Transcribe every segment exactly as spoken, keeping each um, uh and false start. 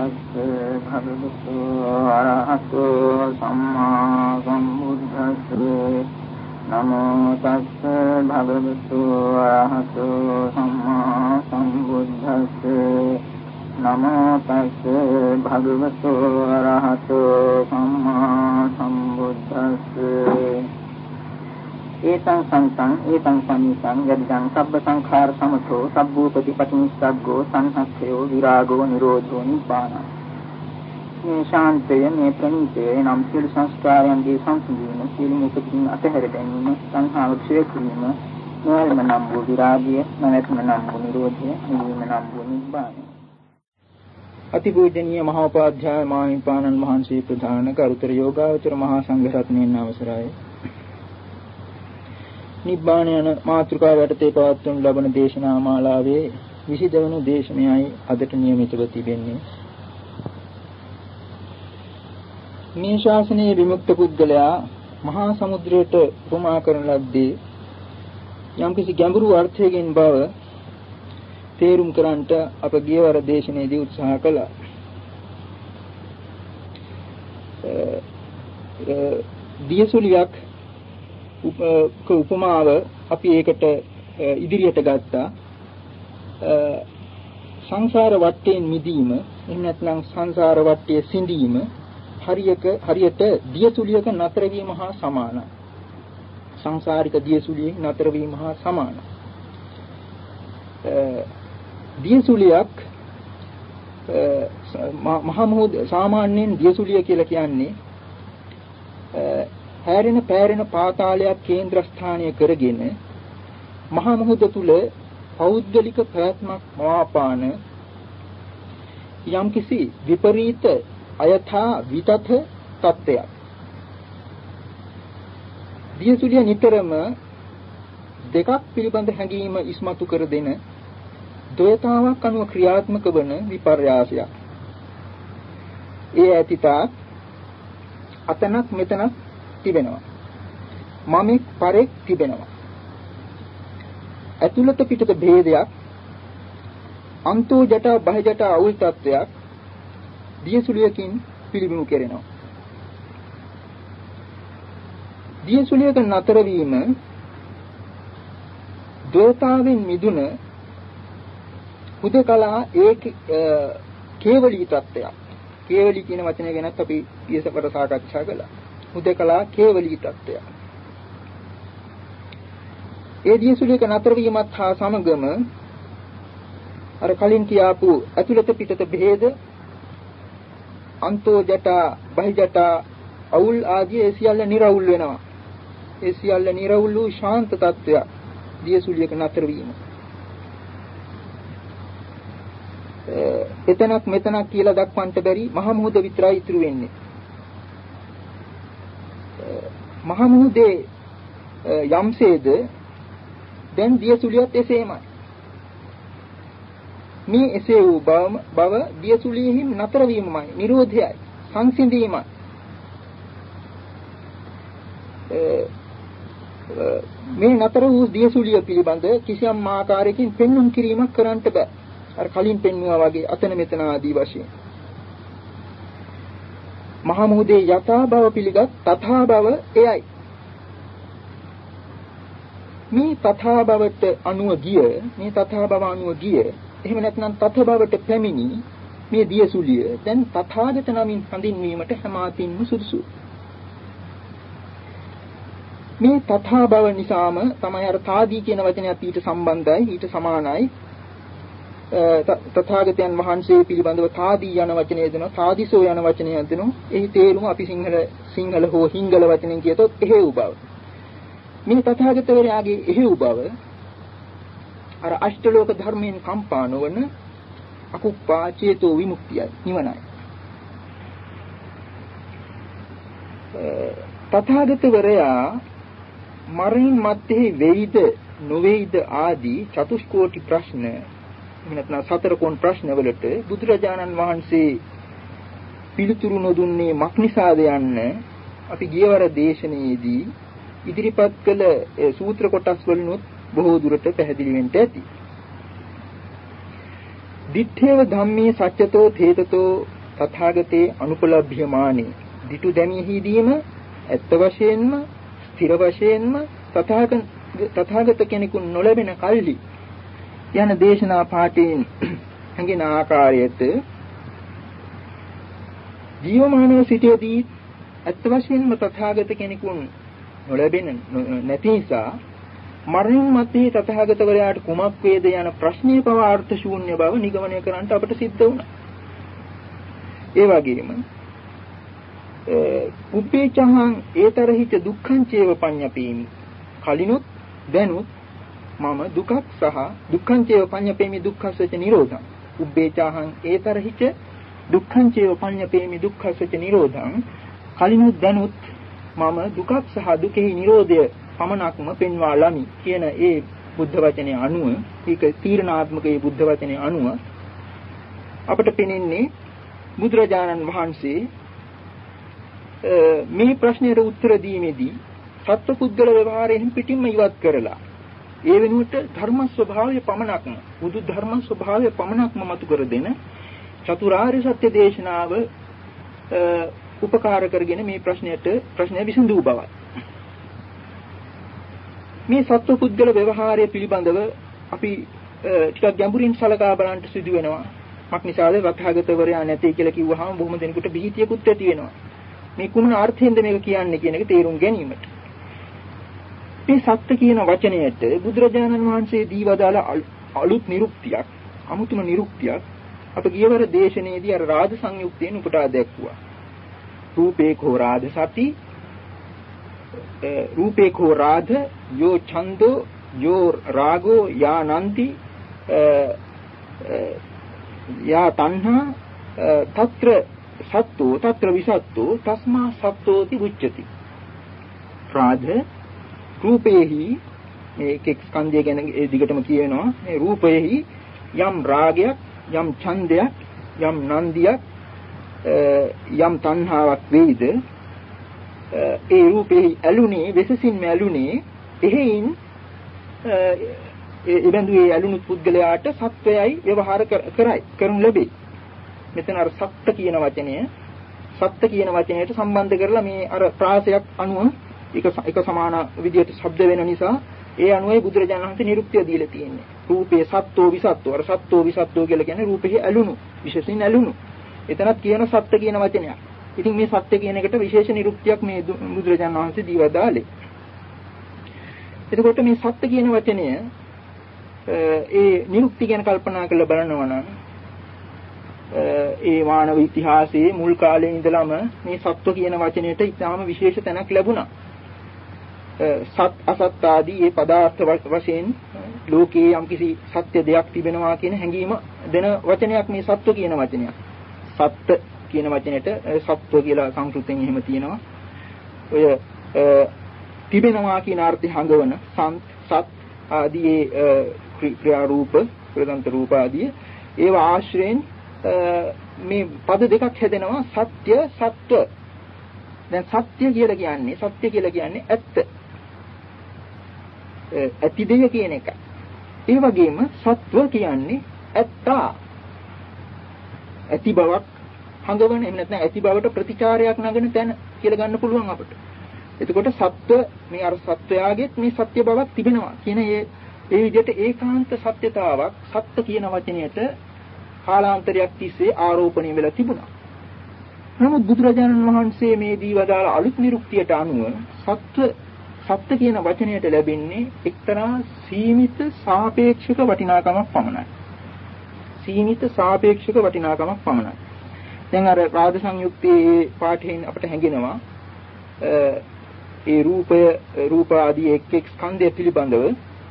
තස්සේ භගවතු අරහතෝ සම්මා සම්බුද්දස්සේ නමෝ තස්සේ භගවතු අරහතෝ සම්මා සම්බුද්දස්සේ නමෝ තස්සේ භගවතු අරහතෝ සම්මා සම්බුද්දස්සේ ඒතං සංසං ඒතං සම්නිසං යදිදං සබ්බ සංඛාර සමතෝ සබ්බූපති පටිනිස්සග්ගෝ සංහස්සයෝ විරාගෝ නිරෝධෝ නිබ්බාන. මේ ශාන්තය මේ ප්‍රණීතය නම් සියලු සංස්කාරයන්ගේ සංසිඳීම සියලුම උපදින අතහැර දැමීම සංහාව ක්ෂය කිරීම නොයල්ම නම් වූ විරාගය නැවැත්ම නම් වූ නිරෝධය නිවීම නම් වූ නිබ්බාන. අතිපූජනීය මහෝපාධ්‍යාය මාහිමිපාණන් වහන්සේ ප්‍රධාන කරුතර යෝගාවචර මහා සංඝ රත්නයන් අවසරයි. නිබ්බාන යන මාතෘකාව යටතේ පවත්වනු ලබන දේශනා මාලාවේ විසි දෙවන දේශනයයි අදට නියමිතව තිබෙන්නේ. මේ ශාසනයේ විමුක්ත පුද්ගලයා මහා සමුද්‍රයට උපමා කරන ලද්දේ යම්කිසි ගැඹුරු අර්ථයකින් බව තේරුම් කරන්නට අප ගියවර දේශනාවේදී උත්සාහ කළා. දියසුලියක් උපමාව අපි ඒකට ඉදිරියට ගත්තා. සංසාර වටයෙන් මිදීම එහෙම නැත්නම් සංසාර වටයේ සිඳීම හරියක හරියට දියසුලියක නතර වීම හා සමානයි. සංසාරික දියසුලියේ නතර වීම හා සමානයි. දියසුලියක් මහා මොහොත සාමාන්‍යයෙන් දියසුලිය කියලා කියන්නේ හැරෙන පෑරෙන පාතාලයක් කේන්ද්‍රස්ථානය කරගෙන මහා මොහොත තුල පෞද්ගලික ප්‍රයත්නක් මවාපාන යම්කිසි විපරීත අයථා විතත තත්ත්වයක්. දියසුලිය නිතරම දෙකක් පිළිබඳ හැඟීම ඉස්මතු කර දෙන ද්වේතාවක් අනුව ක්‍රියාත්මක වන විපර්යාසයක්. ඒ ඇතිතාක් අතනක් මෙතනක් තිබෙනවා. මමෙක් පරෙක් තිබෙනවා. ඇතුළත පිටත භේදයක්, අන්තෝ ජට බහ ජට අවුල් තත්වයක් දියසුලියකින් පිළිබිඹු කෙරෙනවා. දියසුලියක නතර වීම ද්වේතාවෙන් මිදුන හුදකලා ඒ කේවලී තත්වයක්. කේවලී කියන වචනය ගැනත් අපි ඊසකට සාකච්ඡා කළා. හුදකලා කේවලී තත්වයක්. ඒ දියසුලියක නතර වීමත් හා සමගම අර කලින් කියාපු ඇතුළත පිටත භේද, අන්තෝ ජට බහි ජට අවුල් ආදී ඒ සියල්ල නිරවුල් වෙනවා. ඒ සියල්ල නිරවුල් වූ ශාන්ත තත්වයක් දියසුලියක නතර වීම. එතනක් මෙතනක් කියලා දක්වන්නට බැරි මහා මොහොත විතරයි ඉතුරු වෙන්නේ. මහා මොහොතේ යම්සේද දැන් දියසුලියත් එසේමයි. මේ එසේ වූ බව දියසුලියෙහි නතර වීමමයි, නිරෝධයයි, සංසිඳීමයි. මේ නතර වූ දියසුලිය පිළිබඳ කිසියම් ආකාරයකින් පෙන්වුම් කිරීමක් කරන්නට බෑ. අර කලින් පෙන්වුවා වගේ අතන මෙතන ආදී වශයෙන්. මහා මොහොතේ යථා භව පිළිගත් තථා භව එයයි. මේ තථා භවට අනුව ගිය, මේ තථා භව අනුව ගිය, එහෙම නැත්නම් තථ භවට පැමිණි මේ දියසුලිය දැන් තථාගත නමින් හඳින්වීමට හැමාතින්ම සුදුසුයි. මේ තථා භව නිසාම තමයි අර තාදී කියන වචනයත් ඊට සම්බන්ධයි, ඊට සමානයි. තථාගතයන් වහන්සේ පිළිබඳව තාදී යන වචනය දෙනවා, තාදිසෝ යන වචනය දෙනවා. එහි තේරුම අපි සිංහල සිංහල හෝ හිංගල වචනෙන් කියතොත් එහෙව් බව. මේ තථාගතවරයාගේ එහෙව් බව අර අෂ්ටලෝක ධර්මයෙන් කම්පා නොවන අකුප්පා චේතෝ විමුක්තියයි, නිවනයි. තථාගතවරයා මරණින් මත්තේ වෙයිද නොවේයිද ආදී චතුස්කෝටි ප්‍රශ්න, නැත්නම් සතර කොන් ප්‍රශ්න වලට බුදුරජාණන් වහන්සේ පිළිතුරු නොදුන්නේ මක්නිසාද යන්න අපි ගියවර දේශනාවේදී ඉදිරිපත් කළ සූත්‍ර කොටස් වලිනුත් බොහෝ දුරට පැහැදිලි වෙන්න ඇති. දිත්තේව ධම්මේ සත්‍යතෝ තේතතෝ තථාගතේ අනුපලබ්ධ්‍යමානේ ditu දැමීහිදීම ඇත්ත වශයෙන්ම ස්ථිර වශයෙන්ම තථාගත තථාගත කෙනෙකුන් නොලැබෙන කල්හි යන දේශනා පාඨයෙන් හැඟෙන ආකාරයට ජීවමානව සිටියේදී ඇත්ත වශයෙන්ම තථාගත කෙනෙකුන් නොලැබෙන නැති නිසා මරණින් මත්තේ තථාගතවරයාට කුමක් වේද යන ප්‍රශ්නීය පව අර්ථ ශූන්‍ය බව නිගමනය කරන්නට අපට සිද්ධ වුණා. ඒ වගේම උපේචහං ඒතරහිත දුක්ඛං චේව පඤ්ඤපේමි කලිනුත් දැනුත් මම දුකක් සහ දුක්ඛං චේව පඤ්ඤපේමි දුක්ඛසච නිරෝධං උපේචහං ඒතරහිත දුක්ඛං චේව පඤ්ඤපේමි දුක්ඛසච නිරෝධං කලිනුත් දැනුත් මම දුකක් සහ දුකෙහි නිරෝධය පමණක්ම පෙන්වා ලමි කියන ඒ බුද්ධ වචනේ අනුව ඒක තීරණාත්මක ඒ බුද්ධ වචනේ අනුව අපට පෙනෙන්නේ බුදුරජාණන් වහන්සේ මේ ප්‍රශ්නෙට උත්තර දීමේදී සත්පුද්ගල ව්‍යවහාරයෙන් පිටින්ම ඉවත් කරලා ඒ වෙනුවට ධර්ම ස්වභාවය පමණක්ම බුදු ධර්ම ස්වභාවය පමණක්ම මතු කර දෙන චතුරාර්ය සත්‍ය දේශනාව උපකාර කරගෙන මේ ප්‍රශ්නයට ප්‍රශ්නය විසඳු බවයි. මේ සත්පුද්ගල ව්‍යවහාරය පිළිබඳව අපි ටිකක් ගැඹුරින් සලකා බලන්න සිදු වෙනවා. මක්නිසාද වතහාගතවරයා නැtei කියලා කිව්වහම බොහොම දෙනෙකුට බිහිතියකුත් ඇති වෙනවා. මේ කුමන අර්ථයෙන්ද මේක කියන්නේ කියන එක තේරුම් ගැනීමට. මේ සත්‍ය කියන වචනයට බුදුරජාණන් වහන්සේ දීවදාල අලුත් නිරුක්තියක්, අමුතුම නිරුක්තියක් අප ගියවර දේශනයේදී අර රාජ සංයුක්තයෙන් උපුටා දැක්වුවා. රූපේ කෝ රාධ සති රූපේ කෝ රාධ යෝ ඡන්தோ යෝ රාගෝ යා නන්ති යා තණ්හා తත්‍ර සත්තෝ తත්‍ර විසත්තෝ තස්මා සත්තෝති උච්චති. රාධ රූපේහි මේ එක් ස්කන්ධය ගැන ඒ දිගටම කියනවා. මේ රූපේහි යම් රාගයක්, යම් ඡන්දයක්, යම් නන්දියක්, යම් තණ්හාවක් වේද ඒ රූපේහි ඇලුනේ වෙසසින්ම ඇලුනේ එහෙයින් ඒ බඳු ඒ ඇලුණු පුද්ගලයාට සත්වයයි ව්‍යවහාර කරයි කරනු ලැබේ. මෙතන අර සත්ත්‍ය කියන වචනය සත්ත්‍ය කියන වචනයට සම්බන්ධ කරලා මේ අර ප්‍රාසයක් අනුව එක එක සමාන විදියට ශබ්ද වෙන නිසා ඒ අනුවයි බුදුරජාණන් වහන්සේ නිරුක්තිය දීලා තියෙන්නේ. රූපේ සත්ත්වෝ විසත්ත්වෝ අර සත්ත්වෝ විසත්ත්වෝ කියලා කියන්නේ රූපෙහි ඇලුණු විශේෂයෙන් ඇලුණු. එතනත් කියන සත්ත්‍ය කියන වචනයක්. ඉතින් මේ සත්‍ය කියන එකට විශේෂ නිරුක්තියක් මේ බුදුරජාණන් වහන්සේ දීවා දාලේ. එතකොට මේ සත්‍ය කියන වචනය ඒ නිරුක්ති ගැන කල්පනා කරලා බලනවා නම් ඒ මානව ඉතිහාසයේ මුල් කාලේ ඉඳලම මේ සත්ව කියන වචනයට ඉතාම විශේෂ තැනක් ලැබුණා. සත් අසත් ආදී මේ පදාර්ථ වශයෙන් ලෝකයේ යම්කිසි සත්‍ය දෙයක් තිබෙනවා කියන හැඟීම දෙන වචනයක් මේ සත්ව කියන වචනයක්. සත්ත්‍ය කියන වචනෙට සත්ව කියලා සංස්කෘතෙන් එහෙම තියෙනවා. ඔය තිබෙනවා කියන අර්ථය හඟවන සත් ආදී ක්‍රියා රූප, ප්‍රදන්ත රූප ආදී ඒවා ආශ්‍රයෙන් මේ පද දෙකක් හැදෙනවා සත්‍ය සත්ව. දැන් සත්‍ය කියලා කියන්නේ සත්‍ය කියලා කියන්නේ ඇත්ත. ඇති දෙය කියන එක. ඒ වගේම සත්ව කියන්නේ ඇත්තා. ඇති බවක් හඟවන එහෙම නැත්නම් ඇති බවට ප්‍රතිචාරයක් නගන තැන කියලා ගන්න පුළුවන් අපිට. එතකොට සත්ව මේ අර සත්වයාගෙත් මේ සත්‍ය බවක් තිබෙනවා කියන ඒ ඒ විදිහට ඒකාන්ත සත්‍යතාවක් සත්‍ය කියන වචනයට කාලාන්තරයක් තිස්සේ ආරෝපණය වෙලා තිබුණා. නමුත් බුදුරජාණන් වහන්සේ මේ දීවදාල අලුත් නිරුක්තියට අනුව සත්‍ය සත්‍ය කියන වචනයට ලැබෙන්නේ එක්තරා සීමිත සාපේක්ෂක වටිනාකමක් පමණයි. සීමිත සාපේක්ෂක වටිනාකමක් පමණයි. දැන් අර රාජ සංයුක්තයේ පාඨයෙන් අපට හැඟෙනවා ඒ රූපය රූප ආදී එක් එක් ස්කන්ධය පිළිබඳව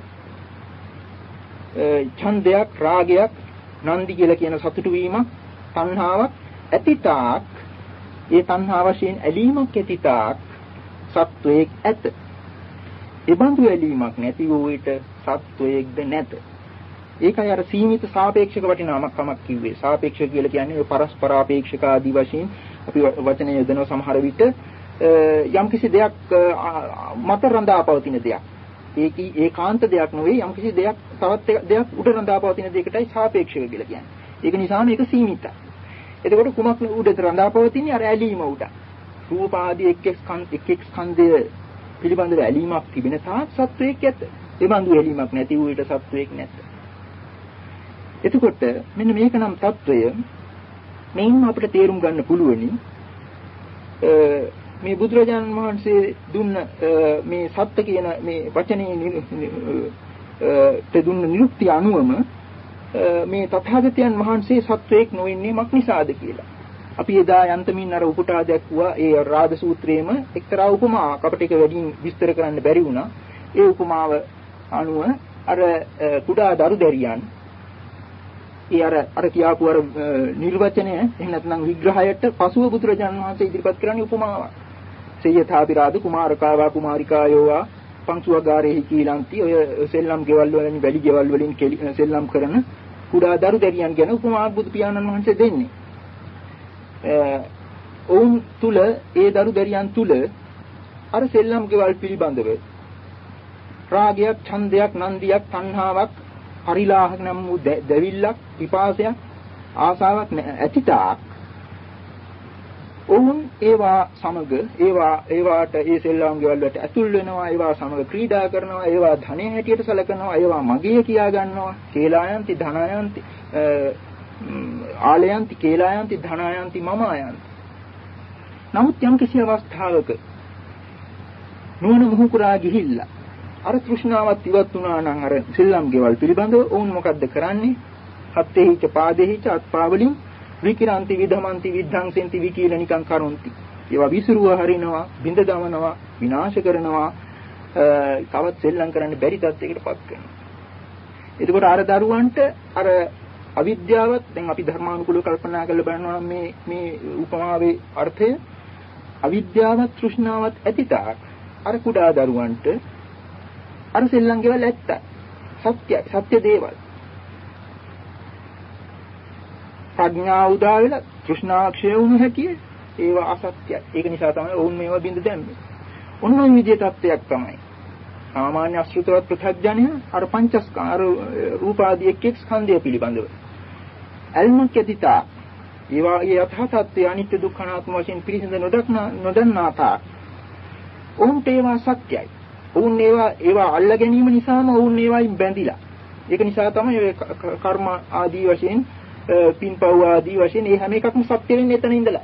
ඡන්දයක් රාගයක් නන්දි කියලා කියන සතුටු වීමක් තණ්හාවක් ඇතිතාක් ඒ තණ්හා වශයෙන් ඇලීමක් ඇතිතාක් සත්වයක් ඇත. ඒ බඳු ඇලීමක් නැති වූ විට සත්වයක්ද නැත. ඒකයි අර සීමිත සාපේක්ෂක වටිනාකමක් කිව්වේ. සාපේක්ෂක කියලා කියන්නේ පරස්පරාපේක්ෂක ආදී වශයෙන් අපි වචනය යොදන සමහර විට යම්කිසි දෙයක් මත රඳා පවතින දෙයක්. ඒකී ඒකාන්ත දෙයක් නෙවෙයි යම්කිසි දෙයක් තවත් දෙයක් උඩ රඳා පවතින දෙයකටයි සාපේක්ෂක කියලා කියන්නේ. ඒක නිසා මේක සීමිතයි. එතකොට කුමක් උඩට රඳා පවතින්නේ? අර ඇලීම උඩ. රූප ආදී එක් එක් ස්කන්ධ එක් එක් ස්කන්ධය පිළිබඳව ඇලීමක් තිබෙන තාක් සත්වයක් ඇත. ඒ බඳු ඇලීමක් නැති වූ විට සත්වයක් නැත. එතකොට මෙන්න මේක නම් తত্ত্বය මෙයින් අපිට තේරුම් ගන්න පුළුවනි මේ බුදුරජාණන් වහන්සේ දුන්න මේ සත්‍ය කියන මේ වචනේ te දුන්න නිරුක්තිය අනුවම මේ තථාගතයන් වහන්සේ සත්වයක් නොවෙන්නේ මක් නිසාද කියලා. අපි එදා යන්තමින් අර උපුටා දැක්වුවා ඒ රාද සූත්‍රයේම එක්තරා උපමාවක් අපිට ඒක වැඩියෙන් විස්තර කරන්න බැරි වුණා. ඒ උපමාව අනුව අර කුඩා දරු දැරියන් ඒ අර අර කියාපු අර නිර්වචනය එහෙම නැත්නම් විග්‍රහයට පසුව බුදුරජාණන් වහන්සේ ඉදිරිපත් කරන්නේ උපමාවක්. සේයථාපි රාද කුමාරකාවා කුමාරිකායෝවා පංසුවගාරේහි කීලන්ති ඔය සෙල්ලම් ගෙවල් වලින් වැඩි ගෙවල් වලින් සෙල්ලම් කරන කුඩා දරු දැරියන් ගැන උපමාවක් බුදු පියාණන් වහන්සේ දෙන්නේ. ඔවුන් තුල ඒ දරු දැරියන් තුල අර සෙල්ලම් ගෙවල් පිළිබඳව රාගයක්, ඡන්දයක්, නන්දියක්, තණ්හාවක්, පරිලාහක නම් වූ දෙවිල්ලක්, විපාසයක්, ආසාවක් ඇතිතාක් ඔවුන් ඒවා සමග ඒවා ඒවාට ඒ සෙල්ලම් ගෙවල් වලට ඇතුල් වෙනවා, ඒවා සමග ක්‍රීඩා කරනවා, ඒවා ධනෙ හැටියට සැලකනවා, ඒවා මගේ කියා ගන්නවා, කේලායන්ති ධනායන්ති ආලයන්ති කේලායන්ති ධනායන්ති මම ආයන්ති. නමුත් යම් කිසි අවස්ථාවක නුවණ මුහු කරා ගිහිල්ලා අර තෘෂ්ණාවත් ඉවත් වුණා නම් අර සෙල්ලම් ගෙවල් පිළිබඳව ඔවුන් මොකද්ද කරන්නේ? හත්තේහිච පාදේහිච අත්පාවලින් විකිරාන්ති විධමන්ති විද්ධංසෙන්ති විකීලනිකං කරොන්ති. ඒවා විසිරුව හරිනවා, බිඳ දමනවා, විනාශ කරනවා, තවත් සෙල්ලම් කරන්න බැරි තත්යකටපත් කරනවා. එතකොට අර දරුවන්ට අර අවිද්‍යාවත් දැන් අපි ධර්මානුකූලව කල්පනා කරලා බලනවා නම් මේ මේ උපමාවේ අර්ථය අවිද්‍යාවත් තෘෂ්ණාවත් ඇතිතාක් අර කුඩා දරුවන්ට අර සෙල්ලම් ගෙවල් ඇත්ත සත්‍ය සත්‍ය දේවල් ප්‍රඥාව උදා වෙලා තෘෂ්ණාක්ෂය වුණු හැකියි ඒවා අසත්‍යයි. ඒක නිසා තමයි වුන් මේවා බින්ද දැම්මේ. ඔන්න ඔය විදිහේ තත්ත්වයක් තමයි සාමාන්‍ය අසෘතවත් ප්‍රත්‍යඥය අර පංචස්කාර රූප ආදී එක් එක් ස්කන්ධය පිළිබඳව අල්මක් යතිතා ඒවා ඒ යථාර්ථය අනිත්‍ය දුක්ඛ අනාත්ම වශයෙන් පිළිසිඳ නොදක්නා නොදන්නාතා ඔවුන්ට ඒවා සත්‍යයි. ඔවුන් ඒවා ඒවා අල්ලා ගැනීම නිසාම ඔවුන් ඒවායින් බැඳිලා. ඒක නිසා තමයි ඔය කර්ම ආදී වශයෙන් පින්පව් ආදී වශයෙන් මේ හැම එකක්ම සත්‍ය වෙන්නේ එතන ඉඳලා.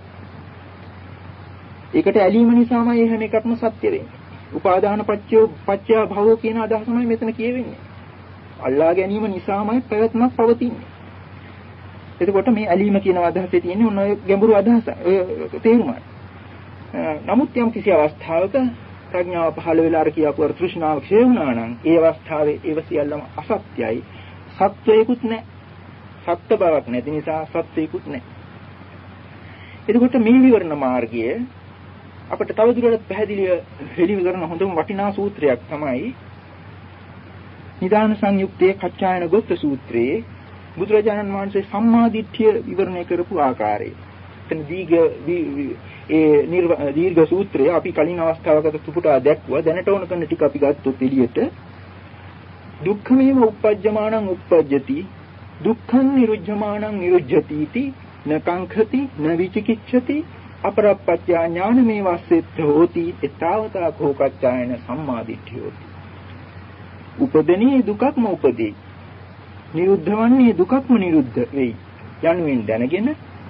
ඒකට ඇලීම නිසාම මේ හැම එකක්ම සත්‍ය වෙන්නේ. උපාදාන පත්‍ය පත්‍ය භවෝ කියන අදහසමයි මෙතන කියවෙන්නේ. අල්ලා ගැනීම නිසාමයි ප්‍රයත්නක් පවතින්නේ. එතකොට මේ ඇලීම කියන අදහසේ තියෙන්නේ ඔන්න ඔය ගැඹුරු අදහස. ඔය තේරුමයි. නමුත් යම් කිසි අවස්ථාවක ප්‍රඥාව පහළ වෙලා අර කියපු අර තෘෂ්ණාව ක්ෂය වුණා නම් ඒ අවස්ථාවේ ඒව සියල්ලම අසත්‍යයි. සත්‍යයකුත් නැහැ. සත්‍ය බවක් නැති නිසා සත්‍යයකුත් නැහැ. එතකොට මේ විවරණ මාර්ගය අපිට තවදුරටත් පැහැදිලිව හෙළිව කරන හොඳම වටිනා සූත්‍රයක් තමයි නිදාන සංයුක්තයේ කච්චායන ගොත්ත සූත්‍රයේ බුදුරජාණන් වහන්සේ සම්මාදිට්ඨිය විවරණය කරපු ආකාරය. එතන දීර්ඝ ඒ දීර්ඝ සූත්‍රය අපි කලින් අවස්ථාවකට තුපුටා දැක්වුවා. දැනට ඕන කරන ටික අපි ගත්තොත් එළියට දුක්ඛමේව උප්පජ්ජමානං උප්පජ්ජති දුක්ඛං නිරුජ්ජමානං නිරුජ්ජති इति න කංඛති න විචිකිච්ඡති අපරප්පච්ච ඥානමේ වස්සෙත් හෝති ඊතාවතා කෝකච්ඡායන සම්මාදිට්ඨියෝති. උපදෙනී දුකක්ම උපදී නිරුද්ධ වන්නේ දුකක්ම නිරුද්ධ වෙයි යනුවෙන් දැනගෙන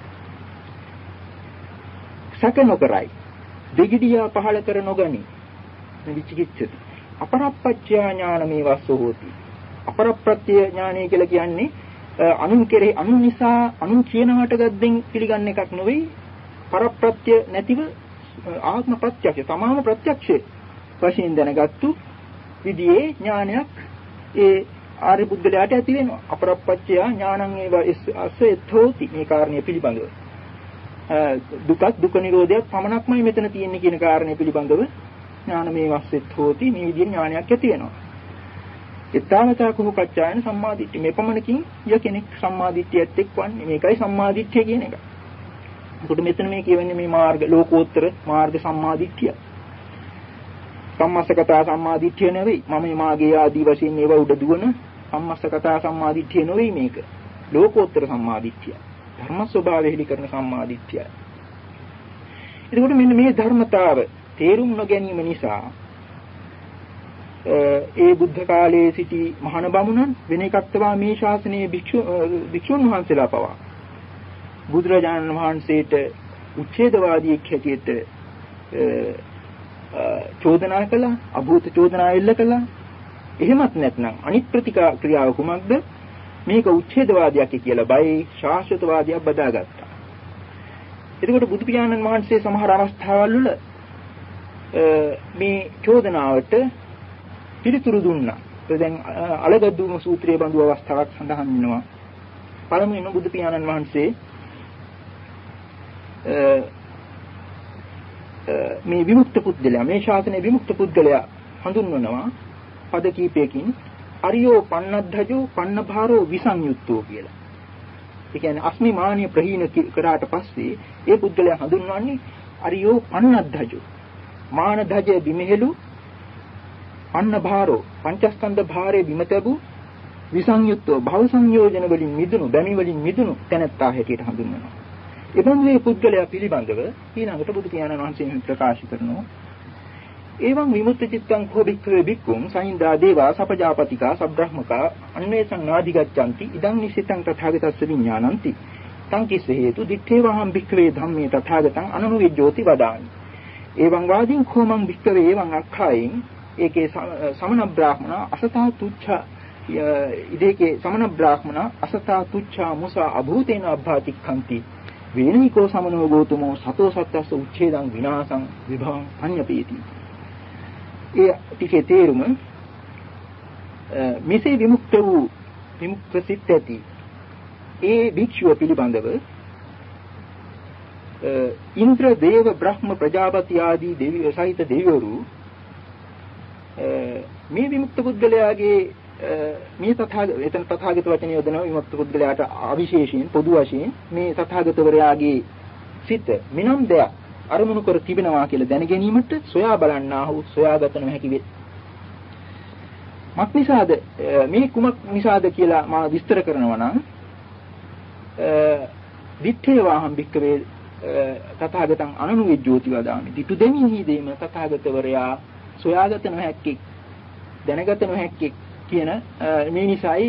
සැක නොකරයි දෙගිඩියා පහල කර නොගනි විචිකිච්ඡති අපරප්පච්ච ඥානමේ වස්ස හෝති. අපරප්‍රත්‍ය ඥානය කියලා කියන්නේ අනුන් කෙරෙහි අනුන් නිසා අනුන් කියනවට ගද්දෙන් පිළිගන්න එකක් නෙවෙයි. පරප්‍රත්‍ය නැතිව ආත්ම ප්‍රත්‍යක්ෂ තමාම ප්‍රත්‍යක්ෂ වශයෙන් දැනගත්තු විදිහේ ඥානයක් ඒ ආර්ය බුද්ධලයාට ඇති වෙනවා. අපරප්පච්චය ඥානං ඒව අස්සෙතෝති මේ කාරණය පිළිබඳව දුක දුක නිරෝධයක් පමණක්මයි මෙතන තියෙන්නේ කියන කාරණය පිළිබඳව ඥානමේ වස්සෙත් හෝති මේ විදිහේ ඥානයක් ඇති වෙනවා. ඊතාවතා කුහකච්ඡායන සම්මාදිට්ඨිය මේ පමණකින් ය කෙනෙක් සම්මාදිට්ඨියත් එක්වන්නේ මේකයි සම්මාදිට්ඨිය කියන එක. ඒකට මෙතන මේ කියවෙන්නේ මේ මාර්ග ලෝකෝත්තර මාර්ග සම්මාදිට්ඨිය. සම්මාසකතා සම්මාදිට්ඨිය නෙවෙයි. මම මාගේ ආදී වශයෙන් මේවා උඩ දුවන සම්මාසකතා සම්මාදිට්ඨිය නෙවෙයි මේක. ලෝකෝත්තර සම්මාදිට්ඨිය. ධර්ම ස්වභාවය හෙළි කරන සම්මාදිට්ඨියයි. එතකොට මෙන්න මේ ධර්මතාව තේරුම් නොගැනීම නිසා ඒ බුද්ධ කාලයේ සිටි මහාන බමුණන් වෙන එකක් තවා මේ ශාසනයේ භික්ෂු භික්ෂුන් වහන්සේලා පවා බුදුරජාණන් වහන්සේට උච්ඡේදවාදියෙක් හැටියට චෝදනා කළා, අභූත චෝදනා එල්ල කළා. එහෙමත් නැත්නම් අනිත් ප්‍රතික්‍රියාව කුමක්ද? මේක උච්ඡේදවාදයක් කියලා බයි ශාස්ත්‍රවාදියක් බදාගත්තා. එතකොට බුදු පියාණන් වහන්සේ සමහර අවස්ථාවල් වල මේ චෝදනාවට පිළිතුරු දුන්නා. දැන් අලගද්දුම සූත්‍රයේ බඳු අවස්ථාවක් සඳහන් වෙනවා. පළමුවෙන්ම බුදු පියාණන් වහන්සේ මේ විමුක්ත පුද්ගලයා, මේ ශාසනයේ විමුක්ත පුද්ගලයා හඳුන්වනවා පද කීපයකින් අරියෝ පන්නද්ධජෝ පන්නභාරෝ විසංයුක්තෝ කියලා. ඒ කියන්නේ අස්මිමානිය ප්‍රහීන කරාට පස්සේ ඒ පුද්ගලයා හඳුන්වන්නේ අරියෝ පන්නද්ධජෝ. මානධජ බිමෙහෙලු පන්නභාරෝ පංචස්කන්ධ භාරයේ බිම තැබු විසංයුක්තෝ භව සංයෝජන වලින් මිදුණු, බැමි වලින් මිදුණු තැනැත්තා හැටියට හඳුන්වනවා. එබඳු මේ පුද්ගලයා පිළිබඳව ඊළඟට බුදු පියාණන් වහන්සේ ප්‍රකාශ කරනවා එවං විමුක්ත චිත්තං කෝ භික්ඛවේ භික්ඛුං සහින්දා දේවා සපජාපතිකා සබ්‍රහ්මකා අන්වේසං නාදිගච්ඡanti ඉදං නිසිතං තථාගතස්ස විඥානಂತಿ තං කිස්ස හේතු දිත්තේවහං භික්ඛවේ ධම්මේ තථාගතං අනනුවිජ්ජෝති වදාමි එවං වාදීන් කෝමං භික්ඛවේ එවං අක්ඛායින් ඒකේ සමන බ්‍රාහ්මණ අසතා තුච්ඡ ඉදේකේ සමන බ්‍රාහ්මණ අසතා තුච්ඡ මුසා අභූතේන අබ්භාතික්ඛන්ති වේනිකෝ සමනෝ ගෝතමෝ සතෝ සත්තස්ස උච්ඡේදං විනාසං විභවං අඤ්ඤපේති. ඒ ටිකේ තේරුම මෙසේ විමුක්ත වූ විමුක්ත සිත් ඇති ඒ භික්ෂුව පිළිබඳව ඉන්ද්‍ර දේව බ්‍රහ්ම ප්‍රජාපති ආදී දෙවියෝ සහිත දෙවිවරු මේ විමුක්ත පුද්ගලයාගේ මේ තථාගත එතන තථාගත වචනේ යොදනවා විමුක්ත පුද්ගලයාට අවිශේෂයෙන් පොදු වශයෙන් මේ තථාගතවරයාගේ සිත මිනම් දෙයක් අරමුණු කර තිබෙනවා කියලා දැන ගැනීමට සොයා බලන්නා වූ සොයාගත නොහැකි වේ. මක් නිසාද මේ කුමක් නිසාද කියලා මා විස්තර කරනවා නම් දිත්තේ වාහම් භික්කවේ තථාගතං අනනුවිජ්ජෝති වදාමි. ditu දෙමිහි දෙම තථාගතවරයා සොයාගත නොහැක්කේ දැනගත නොහැක්කේ කියන මේ නිසායි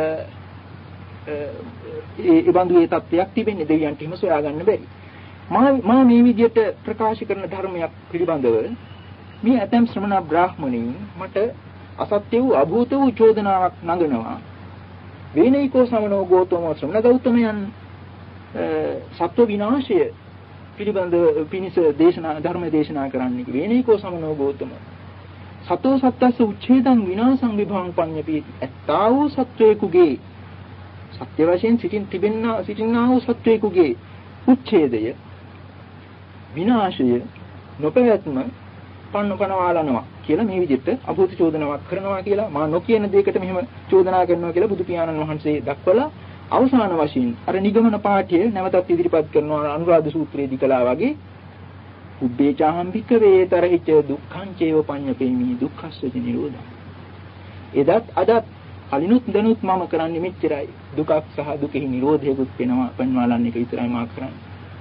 ඒ බඳු ඒ තත්ත්වයක් තිබෙන්නේ දෙවියන්ට හිම සොයා ගන්න බැරි. මා මා මේ විදිහට ප්‍රකාශ කරන ධර්මයක් පිළිබඳව මේ ඇතම් ශ්‍රමණ බ්‍රාහ්මණයින් මට අසත්‍ය වූ අභූත වූ චෝදනාවක් නඟනවා. වේනයිකෝ සමනෝ ගෝතමෝ ශ්‍රමණ ගෞතමයන් සත්ව විනාශය පිළිබඳ පිනිස දේශනා ධර්ම දේශනා කරන්නේ වේනයිකෝ සමනෝ ගෝතමෝ සතෝ සත්තස්ස උච්ඡේදං විනාසං විභවං පඤ්ඤපීති. ඇත්තා වූ සත්වේකුගේ සත්‍ය වශයෙන් සිටින් තිබෙනා සිටිනා වූ සත්වේකුගේ උච්ඡේදය විනාශය නොපැවැත්ම පන්නපනවාලනවා කියලා මේ විදිහට අභූත චෝදනාවක් කරනවා කියලා මා නොකියන දෙයකට මෙහෙම චෝදනා කරනවා කියලා බුදු පියාණන් වහන්සේ දක්වලා අවසාන වශයෙන් අර නිගමන පාඨය නැවතත් ඉදිරිපත් කරනවා අනුරාධ සූත්‍රයේදී කළා වගේ උබ්බේචාහම් භික්ඛවේ තරහිච දුක්ඛං චේව පඤ්ඤපේමි දුක්ඛස්ස නිරෝධං. එදත් අදත් කලිනුත් දනුත් මම කරන්නේ මෙච්චරයි. දුකක් සහ දුකෙහි නිරෝධයකුත් වෙනවා පන්වාලන්න එක විතරයි මා කරන්නේ.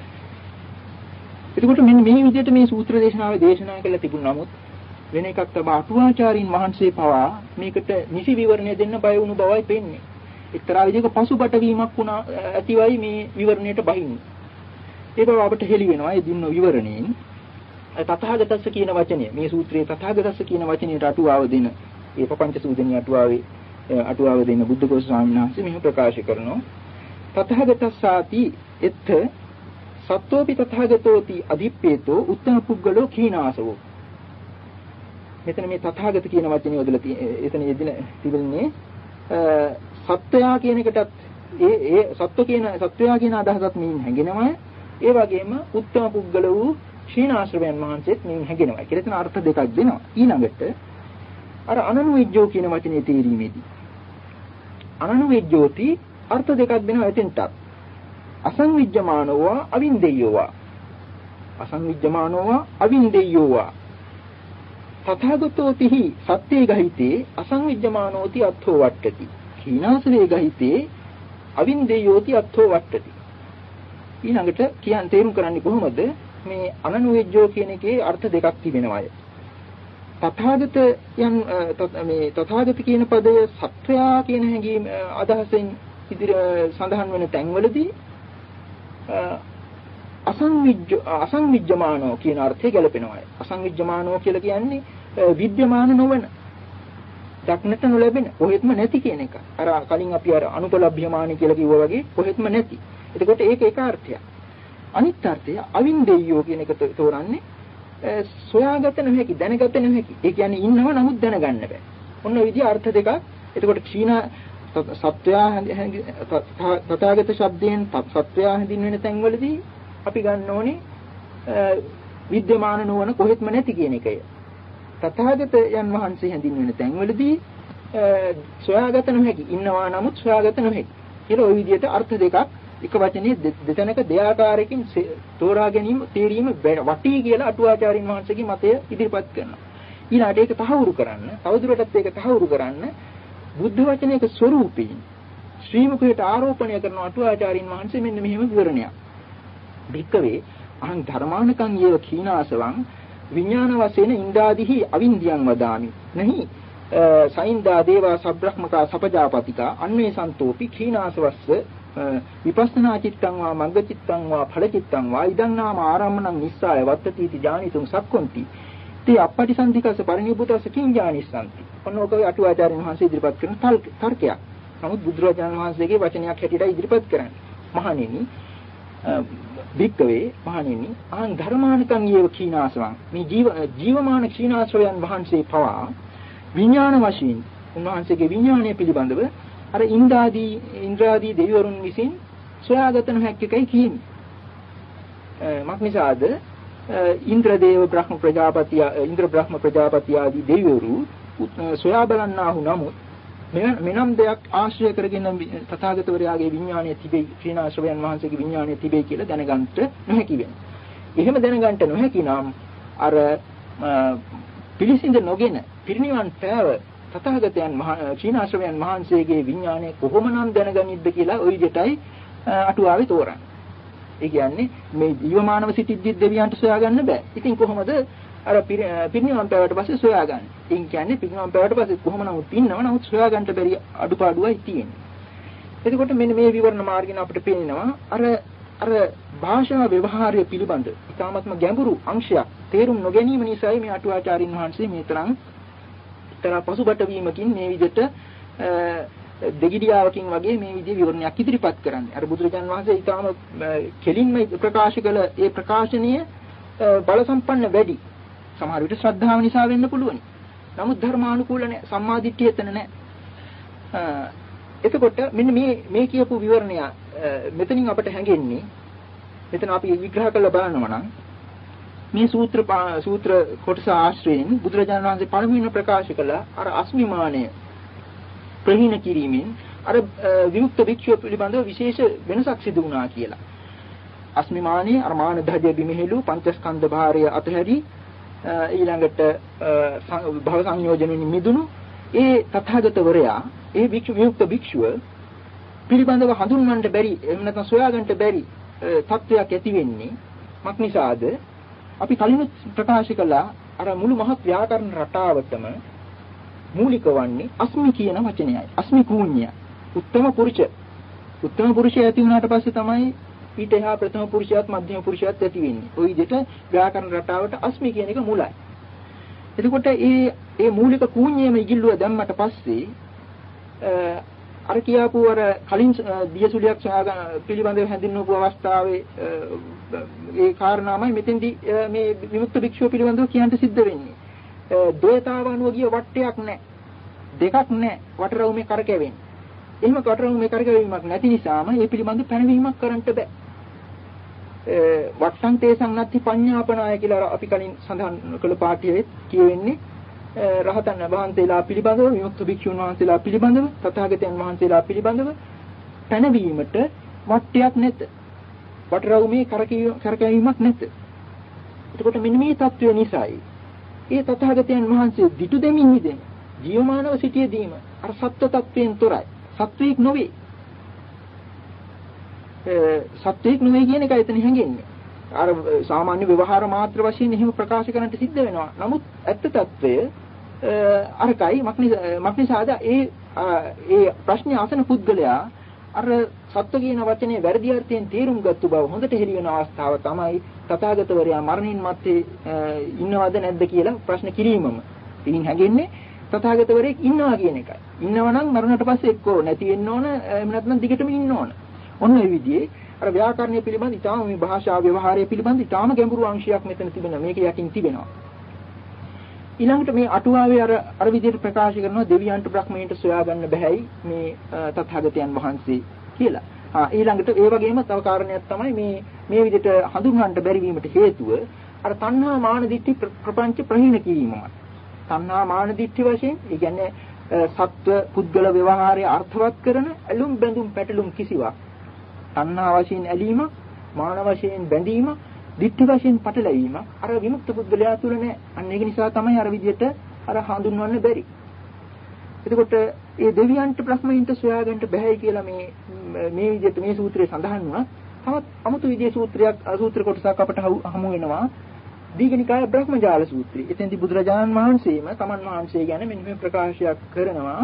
එතකොට මෙන්න මේ විදිහට මේ සූත්‍ර දේශනාවේ දේශනා කළා තිබුණ නමුත් වෙන එකක් තමයි අටුවාචාරින් වහන්සේ පවා මේකට නිසි විවරණය දෙන්න බය වුණු බවයි පෙන්නේ. එක්තරා විදිහක පසුබට වීමක් වුණා ඇතිවයි මේ විවරණයට බහින්නේ. ඒ බව අපට හෙළි වෙනවා ඒ දුන්න විවරණයෙන් තථාගතස්ස කියන වචනය මේ සූත්‍රයේ තථාගතස්ස කියන වචනයට අටුවාව දෙන ඒ පపంచ සූදෙනිය අටුවාවේ අටුවාව දෙන බුද්ධඝෝෂ ස්වාමීන් වහන්සේ මෙහෙම ප්‍රකාශ කරනවා තථාගතස්සාති එත්ත සත්වෝපි තථාගතෝති අධිප්පේතෝ උත්තම පුද්ගලෝ කීනාසවෝ. මෙතන මේ තථාගත කියන වචනේ යොදලා එතන යෙදෙන තිබෙන්නේ සත්වයා කියන එකටත් ඒ ඒ සත්ව කියන සත්වයා කියන අදහසත් මින් හැඟෙනවා. ඒ වගේම උත්තම පුද්ගල වූ ශීනාශ්‍රවයන් වහන්සේත් මින් හැඟෙනවා කියලා එතන අර්ථ දෙකක් දෙනවා. ඊළඟට අර අනනුවිජ්ජෝ කියන වචනේ තේරීමේදී අනනුවිජ්ජෝති අර්ථ දෙකක් දෙනවා එතෙන්ටත්. අසංවිජ්ජමානෝවා අවින්දෙය්‍යෝවා අසංවිජ්ජමානෝවා අවින්දෙය්‍යෝවා තථාගතෝතිහි සත්‍යේ ගහිතේ අසංවිජ්ජමානෝති අත්ථෝ වට්ටති. කීනාසවේ ගහිතේ අවින්දෙය්‍යෝති අත්ථෝ වට්ටති. ඊළඟට කියන් තේරුම් කරන්නේ කොහොමද මේ අනනුවේජ්ජෝ කියන එකේ අර්ථ දෙකක් තිබෙනවාය. තථාගත යන් මේ තථාගත කියන පදය සත්වයා කියන හැඟීම අදහසෙන් ඉදිරි සඳහන් වෙන තැන්වලදී අසංවිජ්ජ අසංවිජ්ජමානෝ කියන අර්ථය ගැලපෙනවා. අසංවිජ්ජමානෝ කියලා කියන්නේ විද්‍යමාන නොවන, දක්නට නොලැබෙන, කොහෙත්ම නැති කියන එක. අර කලින් අපි අර අනුපලබ්ධ්‍යමානී කියලා කිව්වා වගේ කොහෙත්ම නැති. එතකොට ඒක එක අර්ථයක්. අනිත් අර්ථය අවින්දේයෝ කියන එක තෝරන්නේ සොයාගත නොහැකි, දැනගත නොහැකි. ඒ කියන්නේ ඉන්නව නමුත් දැනගන්න බෑ. ඔන්න ඔය විදිහ අර්ථ දෙකක්. එතකොට ක්ෂීණ සත්වයා තථාගත ශබ්දයෙන් සත්වයා හැඳින්වෙන තැන්වලදී අපි ගන්න ඕනේ විද්‍යමාන නොවන කොහෙත්ම නැති කියන එකය. තථාගත යන් වහන්සේ හැඳින්වෙන තැන්වලදී සොයාගත නොහැකි, ඉන්නවා නමුත් සොයාගත නොහැකි. කියලා ওই විදිහට අර්ථ දෙකක් එක වචනේ දෙතැනක දෙආකාරයකින් තෝරා ගැනීම තේරීම වටී කියලා අටුවාචාරින් වහන්සේගේ මතය ඉදිරිපත් කරනවා. ඊළඟට ඒක තහවුරු කරන්න, තවදුරටත් ඒක තහවුරු කරන්න බුද්ධ වචනයක ස්වરૂපයෙන් ශ්‍රී මුඛයට ආරෝපණය කරන අටුවාචාරින් වහන්සේ මෙන්න මෙහෙම විවරණයක්. භික්කවේ අහං ධර්මානකං යේව කීනාසවං විඥාන වශයෙන් ඉන්දාදිහි අවින්දියං වදාමි. නහි සයින්දා දේවා සබ්‍රහ්මකා සපජාපතිකා අන්වේ සන්තෝපි කීනාසවස්ස විපස්සනා චිත්තං වා මග්ග චිත්තං වා ඵල චිත්තං වා ඉදං නාම ආරම්මණං නිස්සාය වත්තති ජානිතුං සක්කොන්ති තේ අපටිසන්ධිකස පරිනිබ්බුතස කිං ඥානිස්සanti. ඔන්න ඔකේ අටුවාචාර්යන් වහන්සේ ඉදිරිපත් කරන තර්කයක්. නමුත් බුදුරජාණන් වහන්සේගේ වචනයක් හැටියට ඉදිරිපත් කරන්නේ. මහණෙනි භික්කවේ මහණෙනි අහං ධර්මානකං යේව කීනාසවං මේ ජීව ජීවමාන ක්ෂීනාශ්‍රයන් වහන්සේ පවා විඥාන වශයෙන් උන්වහන්සේගේ විඥානය පිළිබඳව අර ඉන්ද්‍රාදී ඉන්ද්‍රාදී දෙවිවරුන් විසින් සොයාගත නොහැක්කයි කියන්නේ. මක්නිසාද ඉන්ද්‍රදේව බ්‍රහ්ම ප්‍රජාපති ඉන්ද්‍ර බ්‍රහ්ම ප්‍රජාපති ආදී දෙවිවරු සොයා බලන්නාහු නමුත් මෙනම් දෙයක් ආශ්‍රය කරගෙන තථාගතවරයාගේ විඥානය තිබේ, ක්ෂීනාශ්‍රවයන් වහන්සේගේ විඥානය තිබේ කියලා දැනගන්න නොහැකි වෙනවා. එහෙම දැනගන්න නොහැකි නම් අර පිළිසිඳ නොගෙන පිරිනිවන් පෑව තථාගතයන් ක්ෂීනාශ්‍රවයන් වහන්සේගේ විඥානය කොහොමනම් දැනගනිද්ද කියලා ওই විදිහටයි අටුවාවේ තෝරන්නේ. ඒ කියන්නේ මේ ජීවමානව සිටිද්දි දෙවියන්ට සොයාගන්න බෑ. ඉතින් කොහොමද අර පිරිනිවන් පෑවට පස්සේ සොයාගන්නේ? ඒ කියන්නේ පිරිනිවන් පෑවට පස්සේ කොහොම නමුත් ඉන්නව නමුත් සොයාගන්න බැරි අඩුපාඩුවයි තියෙන්නේ. එතකොට මෙන්න මේ විවරණ මාර්ගින අපිට පේනවා අර අර භාෂා ව්‍යවහාරය පිළිබඳ ඉතාමත්ම ගැඹුරු අංශයක් තේරුම් නොගැනීම නිසායි මේ අටුවාචාරින් වහන්සේ මේ තරම් තරහ පසුබට වීමකින් මේ විදිහට දෙගිඩියාවකින් වගේ මේ විදිහේ විවරණයක් ඉදිරිපත් කරන්නේ. අර බුදුරජාණන් වහන්සේ ඊටාම කෙලින්ම ප්‍රකාශ කළ ඒ ප්‍රකාශනීය බල සම්පන්න වැඩි. සමහර විට ශ්‍රද්ධාව නිසා වෙන්න පුළුවන්. නමුත් ධර්මානුකූල නැහැ. සම්මාදිට්ඨිය එතන නැහැ. එතකොට මෙන්න මේ මේ කියපු විවරණය මෙතනින් අපට හැඟෙන්නේ මෙතන අපි විග්‍රහ කරලා බලනවා නම් මේ සූත්‍ර සූත්‍ර කොටස ආශ්‍රයෙන් බුදුරජාණන් වහන්සේ පළමුවෙන් ප්‍රකාශ කළ අර අස්මිමානය ප්‍රහීන කිරීමෙන් අර විමුක්ත භික්ෂුව පිළිබඳව විශේෂ වෙනසක් සිදු වුණා කියලා. අස්මිමානයේ අර මාන ධජ බිමෙහෙළු පංචස්කන්ධ භාරය අතහැරි ඊළඟට භව සංයෝජනෙන් මිදුණු ඒ තථාගතවරයා ඒ භික්ෂු විමුක්ත භික්ෂුව පිළිබඳව හඳුන්වන්නට බැරි එහෙම නැත්නම් සොයාගන්නට බැරි තත්වයක් ඇති වෙන්නේ මක්නිසාද අපි කලින් ප්‍රකාශ කළා අර මුළු මහත් ව්‍යාකරණ රටාවටම මූලික වන්නේ අස්මි කියන වචනයයි. අස්මි කූඤ්ඤ. උත්තම පුරුෂ. උත්තම පුරුෂය ඇති වුණාට පස්සේ තමයි ඊට එහා ප්‍රථම පුරුෂයත් මධ්‍යම පුරුෂයත් ඇති වෙන්නේ. ওই විදිහට ව්‍යාකරණ රටාවට අස්මි කියන එක මුලයි. එතකොට මේ මේ මූලික කූඤ්ඤයම ඉගිල්ලුව දැම්මට පස්සේ අර කියාපු අර කලින් දියසුලියක් පිළිබඳව හැඳින්වපු අවස්ථාවේ ඒ කාරණාමයි මෙතෙන්දී මේ විමුක්ත භික්ෂුව පිළිබඳව කියන්න සිද්ධ වෙන්නේ. ද්වේතාව අනුව ගිය වටයක් නැහැ. දෙකක් නැහැ. වටරවුමේ කරකැවෙන්නේ. එහෙම වටරවුමේ කරකැවීමක් නැති නිසාම මේ පිළිබඳ පැනවීමක් කරන්නට බෑ. වට්ටං තේසං නැති පඤ්ඤාපනාය කියලා අපි කලින් සඳහන් කළ පාඨයේ කියවෙන්නේ රහතන් වහන්සේලා පිළිබඳව විමුක්ත භික්ෂුන් වහන්සේලා පිළිබඳව තථාගතයන් වහන්සේලා පිළිබඳව පැනවීමට වටයක් නැත. වටරවුමේ කරකැවීමක් නැත. එතකොට මෙන්න මේ தত্ত্বය නිසායි ඒ තථාගතයන් වහන්සේ දිටු දෙමින් ඉදෙන ජීවමානව සිටියදීම අර සත්ව තත්වයෙන් තොරයි. සත්වයක් නොවේ. සත්‍යයක් නෙවෙයි කියන එකයි එතන හැංගෙන්නේ. අර සාමාන්‍ය ව්‍යවහාර මාත්‍ර වශයෙන් එහෙම ප්‍රකාශ කරන්නට සිද්ධ වෙනවා. නමුත් ඇත්ත తත්වය අරකයි මක්නිසාද ඒ ඒ ප්‍රශ්නේ අසන පුද්ගලයා අර සත්‍ය කියන වචනේ වැරදි අර්ථයෙන් තේරුම් ගත්තු බව හොඳට හෙළි වෙන අවස්ථාව තමයි තථාගතවරයා මරණින් මත්තේ ඉන්නවද නැද්ද කියලා ප්‍රශ්න කිරීමම. ඉතින් හැගෙන්නේ තථාගතවරයෙක් ඉන්නවා කියන එකයි. ඉන්නවනම් මරණයට පස්සේ එක්කෝ නැති වෙන්න ඕන, එහෙම නැත්නම් දිගටම ඉන්න ඕන. ඔන්න ඒ විදිහේ අර ව්‍යාකරණය පිළිබඳ ඊටාම මේ භාෂා ව්‍යවහාරය පිළිබඳ ඊටාම ගැඹුරු අංශයක් මෙතන තිබෙනවා. මේක යටින් තිබෙනවා. ඊළඟට මේ අටුවාවේ අර අර විදිහට ප්‍රකාශ කරනවා දෙවියන්ට බ්‍රහ්මයන්ට සොයා ගන්න බෑයි මේ තථාගතයන් වහන්සේ කියලා. ආ ඊළඟට ඒ වගේම තව කාරණයක් තමයි මේ මේ විදිහට හඳුන්වන්න බැරි වීමට හේතුව අර තණ්හා මාන දිට්ඨි ප්‍රපංච ප්‍රහීන කිරීමමයි. තණ්හා මාන දිට්ඨි වශයෙන් ඒ කියන්නේ සත්ව පුද්ගල ව්‍යවහාරයේ අර්ථවත් කරන ඇලුම් බැඳුම් පැටලුම් කිසිවක් තණ්හා වශයෙන් ඇලීම, මාන වශයෙන් බැඳීම, දිට්ඨි වශයෙන් පටලැවීම අර විමුක්ත පුද්ගලයා තුල නැහැ. අන්න ඒක නිසා තමයි අර විදිහට අර හඳුන්වන්න බැරි. එතකොට ඒ දෙවියන්ට බ්‍රහ්මයන්ට සොයාගන්න බැහැ කියලා මේ මේ විදිහට මේ සූත්‍රයේ සඳහන් වුණා. තවත් අමුතු විදිහේ සූත්‍රයක් සූත්‍ර කොටසක් අපට හමු වෙනවා. දීඝනිකාය බ්‍රහ්මජාල සූත්‍රය. එතෙන්දී බුදුරජාණන් වහන්සේම තමන් වහන්සේ ගැන මෙන්න මේ ප්‍රකාශයක් කරනවා.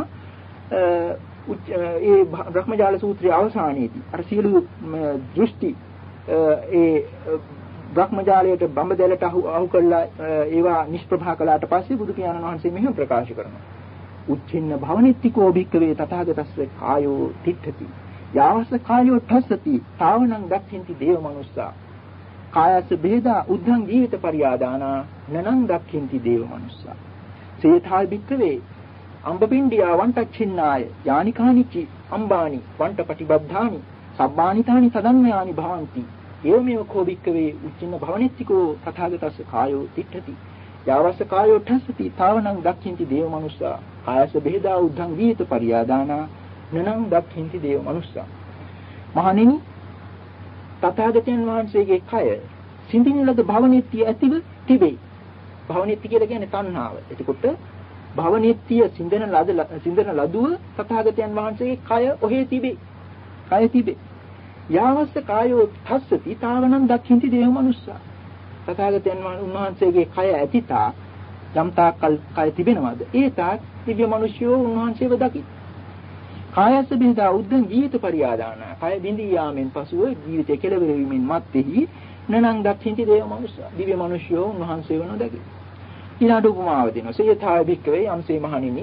ඒ බ්‍රහ්මජාල සූත්‍රයේ අවසානයේදී අර සියලු දෘෂ්ටි ඒ බ්‍රහ්මජාලයට බඹදැලට අහු අහු කළා ඒවා නිෂ්ප්‍රභා කළාට පස්සේ බුදු පියාණන් වහන්සේ මෙහෙම ප්‍රකාශ කරනවා. උච්චින්න භවනිත්තිකෝ භික්ඛවේ තථාගතස්ස කායෝ තිට්ඨති. යාවස කායෝ ඨස්සති. තාවනං දක්ඛින්ති දේව මනුස්සා. කායස්ස බේදා උද්ධං ජීවිත පරියාදානා නනං දක්ඛින්ති දේව මනුස්සා. සේථා භික්ඛවේ අම්බපිණ්ඩියා වන්ටච්චින්නාය යානිකානිචි අම්බානි වන්ටපටිබද්ධානි සබ්බානිතානි සදන්මයානි භවಂತಿ. ඒවමෙව කෝ භික්ඛවේ උච්චින්න භවනිත්තිකෝ තථාගතස්ස කායෝ තිට්ඨති. යාවස්ස කායෝ ඨස්සති. තාවනං දක්ඛින්ති දේව මනුස්සා. කායස්ස බේදා උද්ධං ජීවිත පරියාදානා නනං දක්ඛින්ති දේව මනුස්සා. මහණෙනි තථාගතයන් වහන්සේගේ කය සිඳින ලද භවනිත්‍ය ඇතිව තිබේ. භවනිත්‍ය කියලා කියන්නේ තණ්හාව. එතකොට භවනිත්‍ය සිඳන ලද සිඳන ලදුව තථාගතයන් වහන්සේගේ කය ඔහේ තිබේ. කය තිබේ. යාවස්ස කායෝ ඨස්සති තාවනං දක්ඛින්ති දේව මනුස්සා. තථාගතයන් වහන්සේගේ කය ඇතිතා යම් තාක්කල් කය තිබෙනවද? ඒ තාක් දිව්‍ය මිනිස්යෝ උන්වහන්සේව දකි. කායස්ස බින්දා උද්දන් ජීවිත පරියාදාන. කය බින්දී යාමෙන් පසුව ජීවිතය කෙලවර වීමෙන් මත්තේහි නනං දක්ඛින්ති දේව මනුස්සා. දිව්‍ය මිනිස්යෝ උන්වහන්සේව නොදකි. ඊළඟ උපමාව දෙනවා. සේයථා භික්ඛවේ යම්සේ මහණෙනි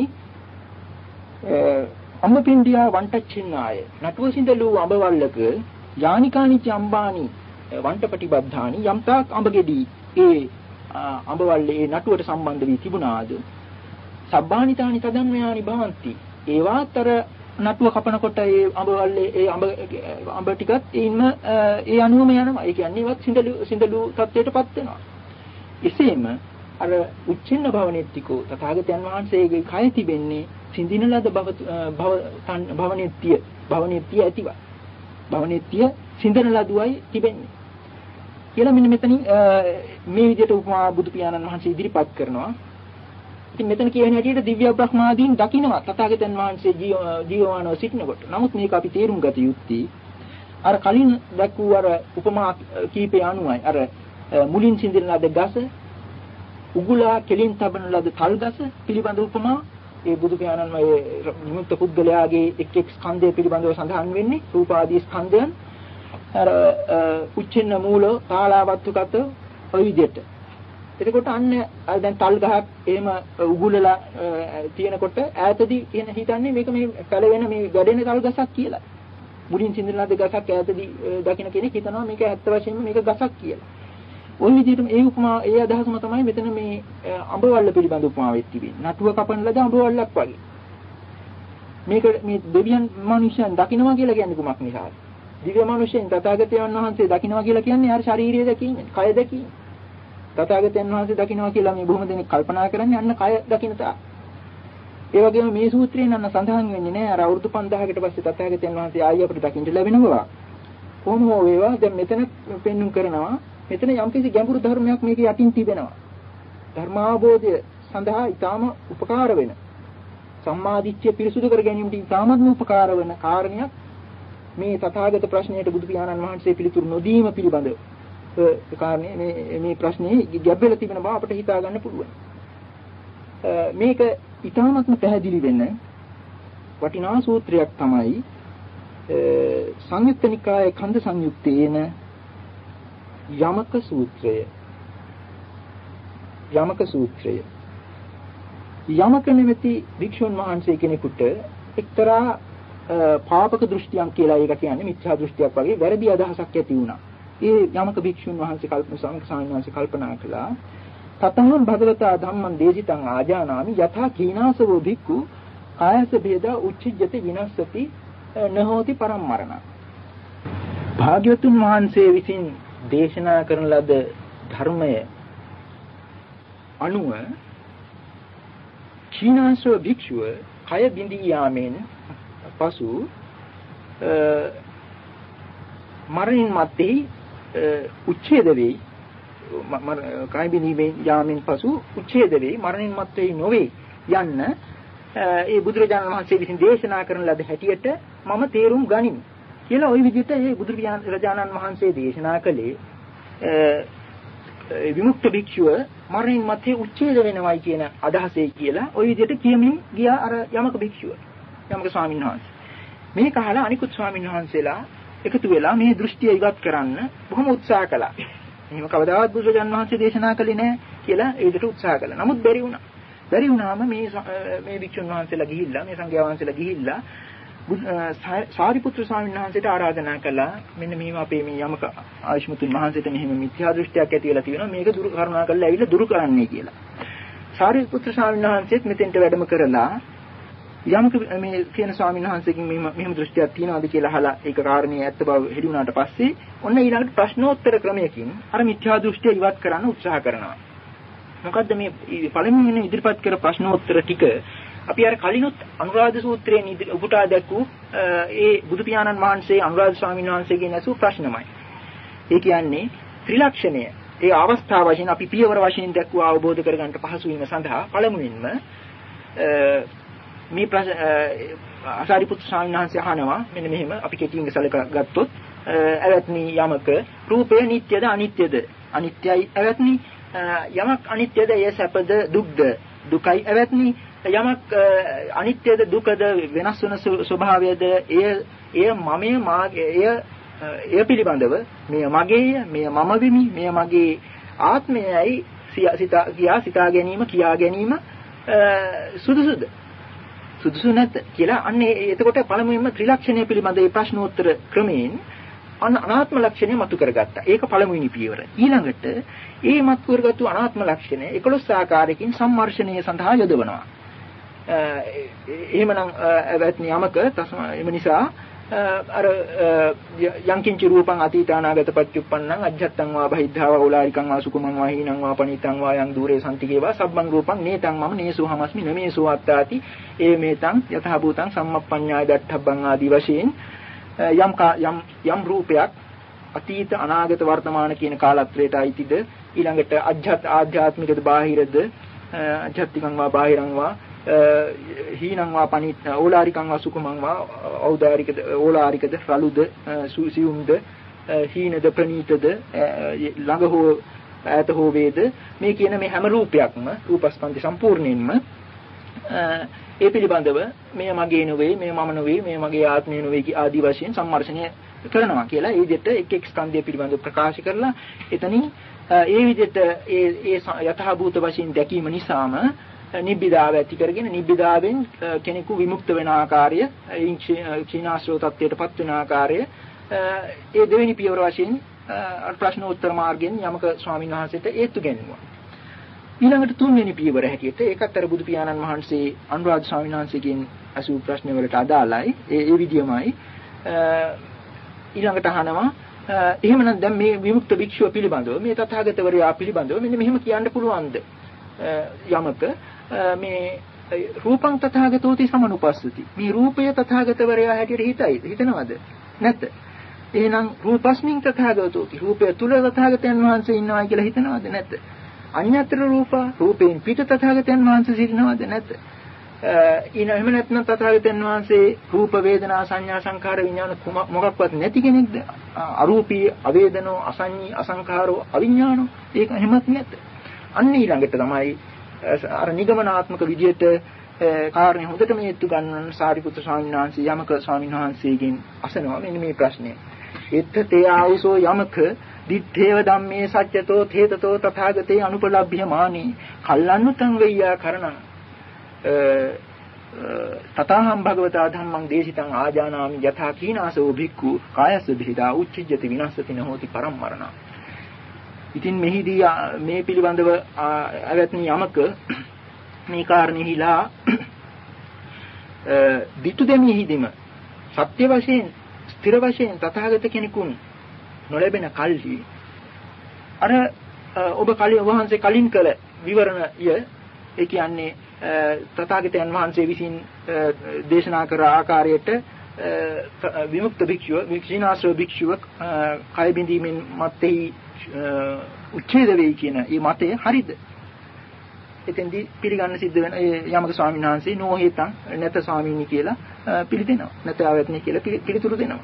අම්බපිණ්ඩියා වන්ටච්චින්නාය නටුව සිඳලු අඹවල්ලක යානිකානිච අම්බානි වන්ටපටිබද්ධානි යම්තාක් අඹගෙඩි ඒ අඹවල්ලේ නටුවට සම්බන්ධ වී තිබුණාද සබ්බානිතානි තදන්මයානි භවಂತಿ. ඒවාතර නටුව කපනකොට ඒ අඹවල්ලේ ඒ අඹ අඹ ටිකත් ඉන්න ඒ අනුවම යනවා. ඒ කියන්නේ ඒවත් සිඳලු සිඳලු තත්ත්වයටපත් වෙනවා. එසේම අර උච්චින්න භවනෙත්තිකෝ තථාගතයන් වහන්සේගේ කය තිබෙන්නේ සිඳින ලද භව භවනෙත්තිය භවනෙත්තිය ඇතිව. භවනෙත්තිය සිඳන ලදුවයි තිබෙන්නේ. කියලා මෙන්න මෙතනින් මේ විදිහට උපමා බුදු පියාණන් වහන්සේ ඉදිරිපත් කරනවා. ඉතින් මෙතන කියන හැටියට දිව්‍ය බ්‍රහ්මාදීන් දකින්නවා තථාගතයන් වහන්සේ ජීවමානව සිටිනකොට. නමුත් මේක අපි තේරුම් ගත යුත්තේ අර කලින් දැක්වූ අර උපමා කීපය අනුවයි. අර මුලින් සිඳින ලද ගස උගුලා කෙලින් තබන ලද තල් ගස පිළිබඳ උපමා ඒ බුදු පියාණන් මේ විමුක්ත පුද්ගලයාගේ එක් එක් ස්කන්ධය පිළිබඳව සඳහන් වෙන්නේ රූපාදී ස්කන්ධයන් අර උච්චින්න මූල කාලාවත්තුකත ඔය විදිහට. එතකොට අන්න දැන් තල් ගහක් එහෙම උගුලලා තියෙනකොට ඈතදී කියන හිතන්නේ මේක මේ පැලවෙන මේ ගැඩෙන තල් ගසක් කියලා. මුලින් සිඳන ලද ගසක් ඈතදී දකින්න කෙනෙක් හිතනවා මේක ඇත්ත වශයෙන්ම මේක ගසක් කියලා. ওই විදිහටම ඒ උපමා ඒ අදහසම තමයි මෙතන මේ අඹවල්ල පිළිබඳ උපමාවෙත් තිබෙන්නේ. නටුව කපන ලද අඹවල්ලක් වගේ. මේක මේ දෙවියන් මිනිසයන් දකින්නවා කියලා කියන්නේ කුමක් නිසාද? දිව්‍ය මිනිසයන් තථාගතයන් වහන්සේ දකින්නවා කියලා කියන්නේ අර ශාරීරිය දැකීම, කය දැකීම. තථාගතයන් වහන්සේ දකින්නවා කියලා මේ බොහොම දෙනෙක් කල්පනා කරන්නේ අන්න කය දකින්න තා. ඒ වගේම මේ සූත්‍රයෙන් අන්න සඳහන් වෙන්නේ නැහැ අර අවුරුදු පන්දාහකට පස්සේ තථාගතයන් වහන්සේ ආයෙ අපිට දකින්න ලැබෙන බව. කොහොම හෝ වේවා දැන් මෙතන පෙන්눔 කරනවා මෙතන යම්කිසි ගැඹුරු ධර්මයක් මේක යටින් තිබෙනවා. ධර්මාවබෝධය සඳහා ඊටාම උපකාර වෙන සම්මාදිට්ඨිය පිරිසුදු කර ගැනීමට ඊටාමත්ම උපකාර වෙන කාරණයක් මේ තථාගත ප්‍රශ්නයට බුදු පියාණන් වහන්සේ පිළිතුරු නොදීම පිළිබඳව ඒ කාරණේ මේ මේ ප්‍රශ්නේ ගැඹෙලා තිබෙන බව අපිට හිතා ගන්න පුළුවන්. මේක ඊටාත්ම පැහැදිලි වෙන වටිනා සූත්‍රයක් තමයි සංයුත්ත නිකායේ කන්ද සංයුත්තේන යමක සූත්‍රය. යමක සූත්‍රය. යමක නිමිති වික්ෂුන් වහන්සේ කෙනෙකුට එක්තරා පාපක දෘෂ්ටියක් කියලා ඒක කියන්නේ මිත්‍යා දෘෂ්ටියක් වගේ වැරදි අදහසක් ඇති වුණා. ඒ යමක භික්ෂුන් වහන්සේ කල්පනා සමක සාමිනාංශ කල්පනා කළා තතං භගවතා ධම්මං දේශිතං ආජානාමි යථා කීනාසවෝ භික්ඛු කායස භේදා උච්චිජ්ජති විනස්සති නහෝති පරම්මරණ. භාග්‍යවතුන් වහන්සේ විසින් දේශනා කරන ලද ධර්මය අනුව කීනාසව භික්ෂුව කය බිඳී යාමෙන් පසු මරණින් මත්තේ උච්ඡේද වේ කය බිඳීමෙන් යාමෙන් පසු උච්ඡේද වේ මරණින් මත්තේ නොවේ යන්න ඒ බුදුරජාණන් වහන්සේ විසින් දේශනා කරන ලද හැටියට මම තේරුම් ගනිමි කියලා ওই විදිහට ඒ බුදුරජාණන් වහන්සේ දේශනා කළේ විමුක්ත භික්ෂුව මරණින් මත්තේ උච්ඡේද වෙනවයි කියන අදහසයි කියලා ওই විදිහට කියමින් ගියා අර යමක භික්ෂුව යමක ස්වාමීන් වහන්සේ. මේ කහලා අනිකුත් ස්වාමීන් වහන්සේලා එකතු වෙලා මේ දෘෂ්ටිය ඉවත් කරන්න බොහොම උත්සාහ කළා. එහෙම කවදාවත් බුදුරජාණන් වහන්සේ දේශනා කළේ නැහැ කියලා ඒ විදිහට උත්සාහ කළා. නමුත් බැරි වුණා. බැරි වුණාම මේ මේ භික්ෂුන් වහන්සේලා ගිහිල්ලා මේ සංඝයා වහන්සේලා ගිහිල්ලා සාරිපුත්‍ර ස්වාමීන් වහන්සේට ආරාධනා කළා මෙන්න මෙහිම අපේ මේ යමක ආයුෂ්මතුන් වහන්සේට මෙහිම මිත්‍යා දෘෂ්ටියක් ඇති වෙලා තියෙනවා මේක දුරු කරුණා කරලා ඇවිල්ලා දුරු කරන්නයි කියලා. සාරිපුත්‍ර ස්වාමීන් වහන්සේත් මෙතෙන්ට වැඩම කරලා යමක මේ කියන ස්වාමීන් වහන්සේකින් මෙහිම මෙහිම දෘෂ්ටියක් තියනවාද කියලා අහලා ඒක කාරණේ ඇත්ත බව හෙළි වුණාට පස්සේ ඔන්න ඊළඟට ප්‍රශ්නෝත්තර ක්‍රමයකින් අර මිත්‍යා දෘෂ්ටිය ඉවත් කරන්න උත්සාහ කරනවා. මොකද්ද මේ පළමුවෙනි ඉදිරිපත් කර ප්‍රශ්නෝත්තර ටික අපි අර කලිනුත් අනුරාධ සූත්‍රයෙන් උපුටා දැක්වූ ඒ බුදු පියාණන් වහන්සේ අනුරාධ ස්වාමීන් වහන්සේගෙන් ඇසූ ප්‍රශ්නමයි. ඒ කියන්නේ ත්‍රිලක්ෂණය. ඒ අවස්ථාව වශයෙන් අපි පියවර වශයෙන් දැක්වුව අවබෝධ කරගන්න පහසු වීම සඳහා පළමුවෙන්ම මේ ආසාරිපුත්‍ර ස්වාමීන් වහන්සේ අහනවා මෙන්න මෙහෙම අපි කෙටියෙන් සැලක ගත්තොත් ඇවැත්නි යමක රූපය නිට්ටයද අනිත්‍යද? අනිත්‍යයි ඇවැත්නි යමක් අනිත්‍යද එය සැපද දුක්ද? දුකයි ඇවැත්නි යමක් අනිත්‍යද දුකද වෙනස් වන ස්වභාවයද එය එය මමය මාගේ එය එය පිළිබඳව මෙය මගේය මෙය මම වෙමි මෙය මගේ ආත්මයයි සිතා කියා සිතා ගැනීම කියා ගැනීම සුදුසුද සුදුසු නැත කියලා අන්නේ එතකොට පළමුවෙන්ම ත්‍රිලක්ෂණය පිළිබඳ මේ ප්‍රශ්නෝත්තර ක්‍රමයෙන් අනාත්ම ලක්ෂණය මතු කරගත්තා. ඒක පළමුවෙනි පියවර. ඊළඟට ඒ මතු කරගත්තු අනාත්ම ලක්ෂණය එකොළොස් ආකාරයකින් සම්මර්ෂණය සඳහා යොදවනවා. එහෙමනම් වැත්නි යමක තස්ම එම නිසා අර යංකින්ච රූපං අතීත අනාගත පච්චුප්පන්නං අජ්ජත්තං වා බහිද්ධා වා උලාරිකං වා සුකුමං වා හීනං වා පනිතං වා යං දූරේ සම්තිකේවා සබ්බං රූපං නේතං මම නේසෝ හමස්මි නමේසෝ අත්තාති ඒ මේතං යතහ භූතං සම්මප්පඤ්ඤාය දට්ඨබ්බං ආදී වශයෙන් යම් යම් යම් රූපයක් අතීත අනාගත වර්තමාන කියන කාලත්‍රයට අයිතිද ඊළඟට අජ්ජත් ආධ්‍යාත්මිකද බාහිරද අජ්ජත්තිකං වා බාහිරං වා හීනං වා පනිත ඕලාරිකං වා සුකුමං වා ඖදාරිකද ඕලාරිකද රළුද සියුම්ද හීනද ප්‍රනීතද ළඟ හෝ ඈත හෝ වේද මේ කියන මේ හැම රූපයක්ම රූපස්කන්ධ සම්පූර්ණයෙන්ම ඒ පිළිබඳව මේ මගේ නෙවෙයි මේ මම නෙවෙයි මේ මගේ ආත්මය නෙවෙයි ආදී වශයෙන් සම්මර්ෂණය කරනවා කියලා ඒ විදිහට එක් එක් ස්කන්ධය පිළිබඳව ප්‍රකාශ කරලා එතනින් ඒ විදිහට ඒ ඒ යථා භූත වශයෙන් දැකීම නිසාම නිබ්බිදාව ඇති කරගෙන නිබ්බිදාවෙන් කෙනෙකු විමුක්ත වෙන ආකාරය චීනාශ්‍රව තත්ත්වයටපත් වෙන ආකාරය ඒ දෙවෙනි පියවර වශයෙන් ප්‍රශ්නෝත්තර මාර්ගයෙන් යමක ස්වාමීන් වහන්සේට ඒත්තු ගැන්වුවා. ඊළඟට තුන්වෙනි පියවර හැටියට ඒකත් අර බුදු පියාණන් වහන්සේ අනුරාධ ස්වාමීන් වහන්සේගෙන් අසූ ප්‍රශ්න වලට අදාළයි. ඒ ඒ විදියමයි ඊළඟට අහනවා එහෙමනම් දැන් මේ විමුක්ත භික්ෂුව පිළිබඳව මේ තථාගතවරයා පිළිබඳව මෙන්න මෙහෙම කියන්න පුළුවන්ද? යමක මේ රූපං තථාගතෝති සමනුපස්සති. මේ රූපය තථාගතවරයා හැටියට හිතයි. හිතනවද? නැත. එහෙනම් රූපස්මින් තථාගතෝති. රූපය තුල තථාගතයන් වහන්සේ ඉන්නවා කියලා හිතනවද? නැත. අඤ්ඤතර රූප රූපයෙන් පිට තථාගතයන් වහන්සේ සිටිනවද? නැත. ඊන එහෙම නැත්නම් තථාගතයන් වහන්සේ රූප වේදනා සංඥා සංඛාර විඥාන මොකක්වත් නැති කෙනෙක්ද? අරූපී අවේදනෝ අසඤ්ඤී අසංඛාරෝ අවිඥානෝ. ඒක එහෙමත් නැත. අන්න ඊළඟට තමයි අර නිගමනාත්මක විදියට කාරණේ හොඳට මේත්තු ගන්න සාරිපුත්‍ර ස්වාමීන් වහන්සේ යමක ස්වාමීන් වහන්සේගෙන් අසනවා මෙන්න මේ ප්‍රශ්නය. එත්ත තේ ආවුසෝ යමක දිත්තේව ධම්මේ සත්‍යතෝ තේතතෝ තථාගතේ අනුපලබ්භ්‍යමානී කල්ලන්නුතං වෙය්‍යා කරණං තතහං භගවතා ධම්මං දේශිතං ආජානාමි යථා කීනාසෝ භික්ඛු කායස්ස බිහිදා උච්චජ්ජති විනස්සති නහෝති පරම්මරණ. ඉතින් මෙහිදී මේ පිළිබඳව අවත්නි යමක මේ කාරණෙහිලා දිටු දෙමිහිදීම සත්‍ය වශයෙන් ස්ථිර වශයෙන් තථාගත කෙනෙකුන් නොලැබෙන කල්හි අර ඔබ කලින් වහන්සේ කලින් කළ විවරණය ඒ කියන්නේ තථාගතයන් වහන්සේ විසින් දේශනා කර ආකාරයට විමුක්ත භික්ෂුව වික්ෂීනාශ්‍රව භික්ෂුව කය බිඳීමෙන් මැත්තේ උච්ඡේද වෙයි කියන මේ මතය හරිද? එතෙන්දී පිළිගන්න සිද්ධ වෙන යමක ස්වාමීන් වහන්සේ නෝහෙතං නැත ස්වාමීනි කියලා පිළිදෙනවා. නැත ආවත්නි කියලා පිළිතුරු දෙනවා.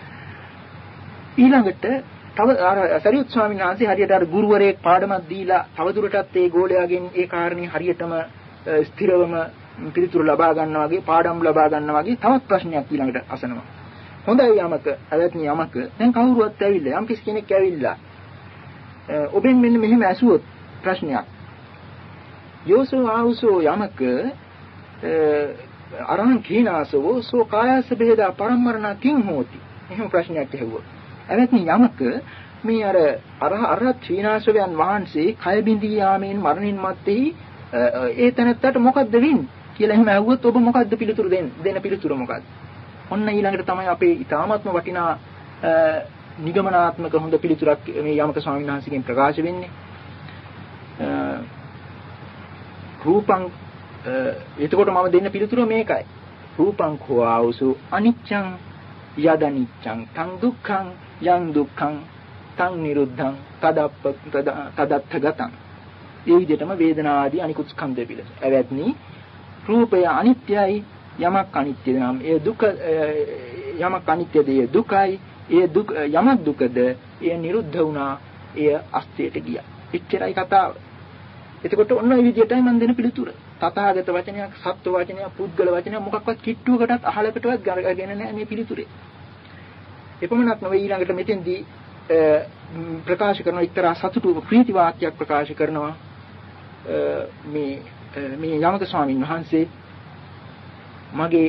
ඊළඟට තව අර සරියුත් ස්වාමීන් වහන්සේ හරියට අර ගුරුවරයෙක් පාඩමක් දීලා තවදුරටත් ඒ ගෝලයාගෙන් ඒ කාරණේ හරියටම ස්ථිරවම පිළිතුරු ලබා ගන්නවා වගේ පාඩම් ලබා ගන්නවා වගේ තවත් ප්‍රශ්නයක් ඊළඟට අසනවා. හොඳයි යමක අවත්නි යමක දැන් කවුරුවත් ඇවිල්ලා යම් කිසි කෙනෙක් ඇවිල්ලා ඔබෙන් මෙන්න මෙහෙම ඇසුවොත් ප්‍රශ්නයක් යෝසෝ ආවුසෝ යමක අරහං කීනාසෝ සෝ කායස්ස බෙහෙදා පරම්මරණ කිං හෝති. එහෙම ප්‍රශ්නයක් ඇහුවොත් එවත්නි යමක මේ අර අරහ අරහත් කීනාසවයන් වහන්සේ කය බිඳී යාමෙන් මරණින් මත්තේ ඒ තැනත්තට මොකද්ද වෙන්නේ කියලා එහෙම ඇහුවොත් ඔබ මොකද්ද පිළිතුරු දෙන්න දෙන පිළිතුර මොකද්ද? ඔන්න ඊළඟට තමයි අපේ ඊ타ත්ම වටිනා නිගමනාත්මක හොඳ පිළිතුරක් මේ යමක ස්වාමීන් වහන්සේගෙන් ප්‍රකාශ වෙන්නේ. රූපං එතකොට මම දෙන්න පිළිතුර මේකයි. රූපං කෝ ආවසු අනිච්ඡං යදනිච්ඡං තං දුක්ඛං යං දුක්ඛං තං නිරුද්ධං තදප්ප තදත්තගතං. ඒ විදිහටම වේදනා ආදී අනිකුත් ස්කන්ධය පිළිස. එවැත්නි රූපය අනිත්‍යයි යමක් අනිත්‍යද නම් ඒ දුක යමක් අනිත්‍යද ඒ දුකයි ඒ දුක යමක් දුකද ඒ නිරුද්ධ වුණා ඒ අස්තියට ගියා. එච්චරයි කතාව. එතකොට ඔන්න ඔය විදිහටයි මම දෙන පිළිතුර. තථාගත වචනයක්, සත්ව වචනයක්, පුද්ගල වචනයක් මොකක්වත් කිට්ටුවකටත් අහලකටවත් ගරගෙන නැහැ මේ පිළිතුරේ. එපමණක් නෙවෙයි ඊළඟට මෙතෙන්දී ප්‍රකාශ කරන එක්තරා සතුටු ප්‍රීති වාක්‍යයක් ප්‍රකාශ කරනවා මේ මේ යමක ස්වාමීන් වහන්සේ මගේ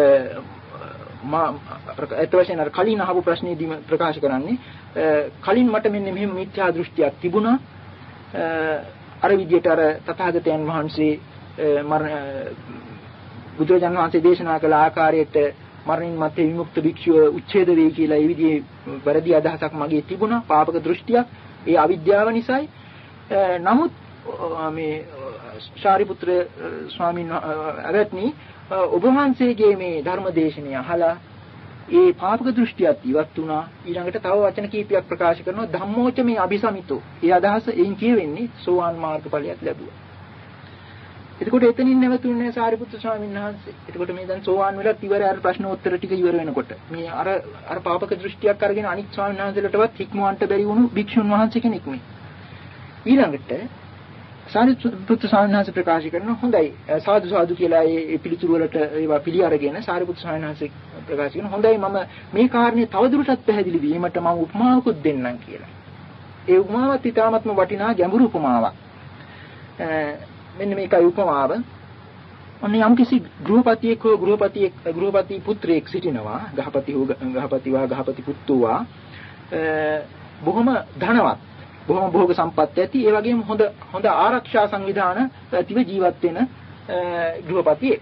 මා අත වශයෙන් අර කලින් අහපු ප්‍රශ්නේදී ප්‍රකාශ කරන්නේ කලින් මට මෙන්න මෙහෙම මිත්‍යා දෘෂ්ටියක් තිබුණා අර විදියට අර තථාගතයන් වහන්සේ මරණ බුදුරජාණන් වහන්සේ දේශනා කළ ආකාරයට මරණින් මත්තේ විමුක්ත භික්ෂුව උච්ඡේද වේ කියලා ඒ විදිහේ වැරදි අදහසක් මගේ තිබුණා පාපක දෘෂ්ටියක් ඒ අවිද්‍යාව නිසායි නමුත් මේ ශාරිපුත්‍ර ස්වාමීන් වහන්සේ ඔබ වහන්සේගේ මේ ධර්ම දේශනය අහලා ඒ පාපක දෘෂ්ටියත් ඉවත් වුණා ඊළඟට තව වචන කීපයක් ප්‍රකාශ කරනවා ධම්මෝච මේ අபிසමිතෝ ඒ අදහස එයින් කියවෙන්නේ සෝවාන් මාර්ගඵලයක් ලැබුවා. එතකොට එතනින් නැවතුනේ සාරිපුත්‍ර ස්වාමීන් වහන්සේ. එතකොට මේ දැන් සෝවාන් වෙලත් ඉවර අර ප්‍රශ්නෝත්තර ටික ඉවර වෙනකොට මේ අර අර පාපක දෘෂ්ටියක් අරගෙන අනිත් ස්වාමීන් වහන්සේලටවත් හික්මවන්න බැරි වුණු භික්ෂුන් වහන්සේ කෙනෙක් මේ. ඊළඟට සාරිපුත්‍ර ස්වාමීන් වහන්සේ ප්‍රකාශ කරන හොඳයි සාදු සාදු කියලා ඒ පිළිතුරු වලට ඒවා පිළි අරගෙන සාරිපුත්‍ර ස්වාමීන් වහන්සේ ප්‍රකාශ කරන හොඳයි මම මේ කාරණේ තවදුරටත් පැහැදිලි වීමට මම උපමාවකුත් දෙන්නම් කියලා. ඒ උපමාවත් ඊටාත්ම වටිනා ගැඹුරු උපමාවක්. මෙන්න මේකයි උපමාව. ඔන්න යම්කිසි ගෘහපතියෙක් හෝ ගෘහපතියෙක් ගෘහපති පුත්‍රයෙක් සිටිනවා. ගහපති හෝ ගහපතිවා ගහපති පුත්තුවා බොහොම ධනවත්. බොහොම භෝග සම්පත් ඇති. ඒ වගේම හොඳ හොඳ ආරක්ෂා සංවිධාන ඇතිව ජීවත් වෙන ගෘහපතියෙක්.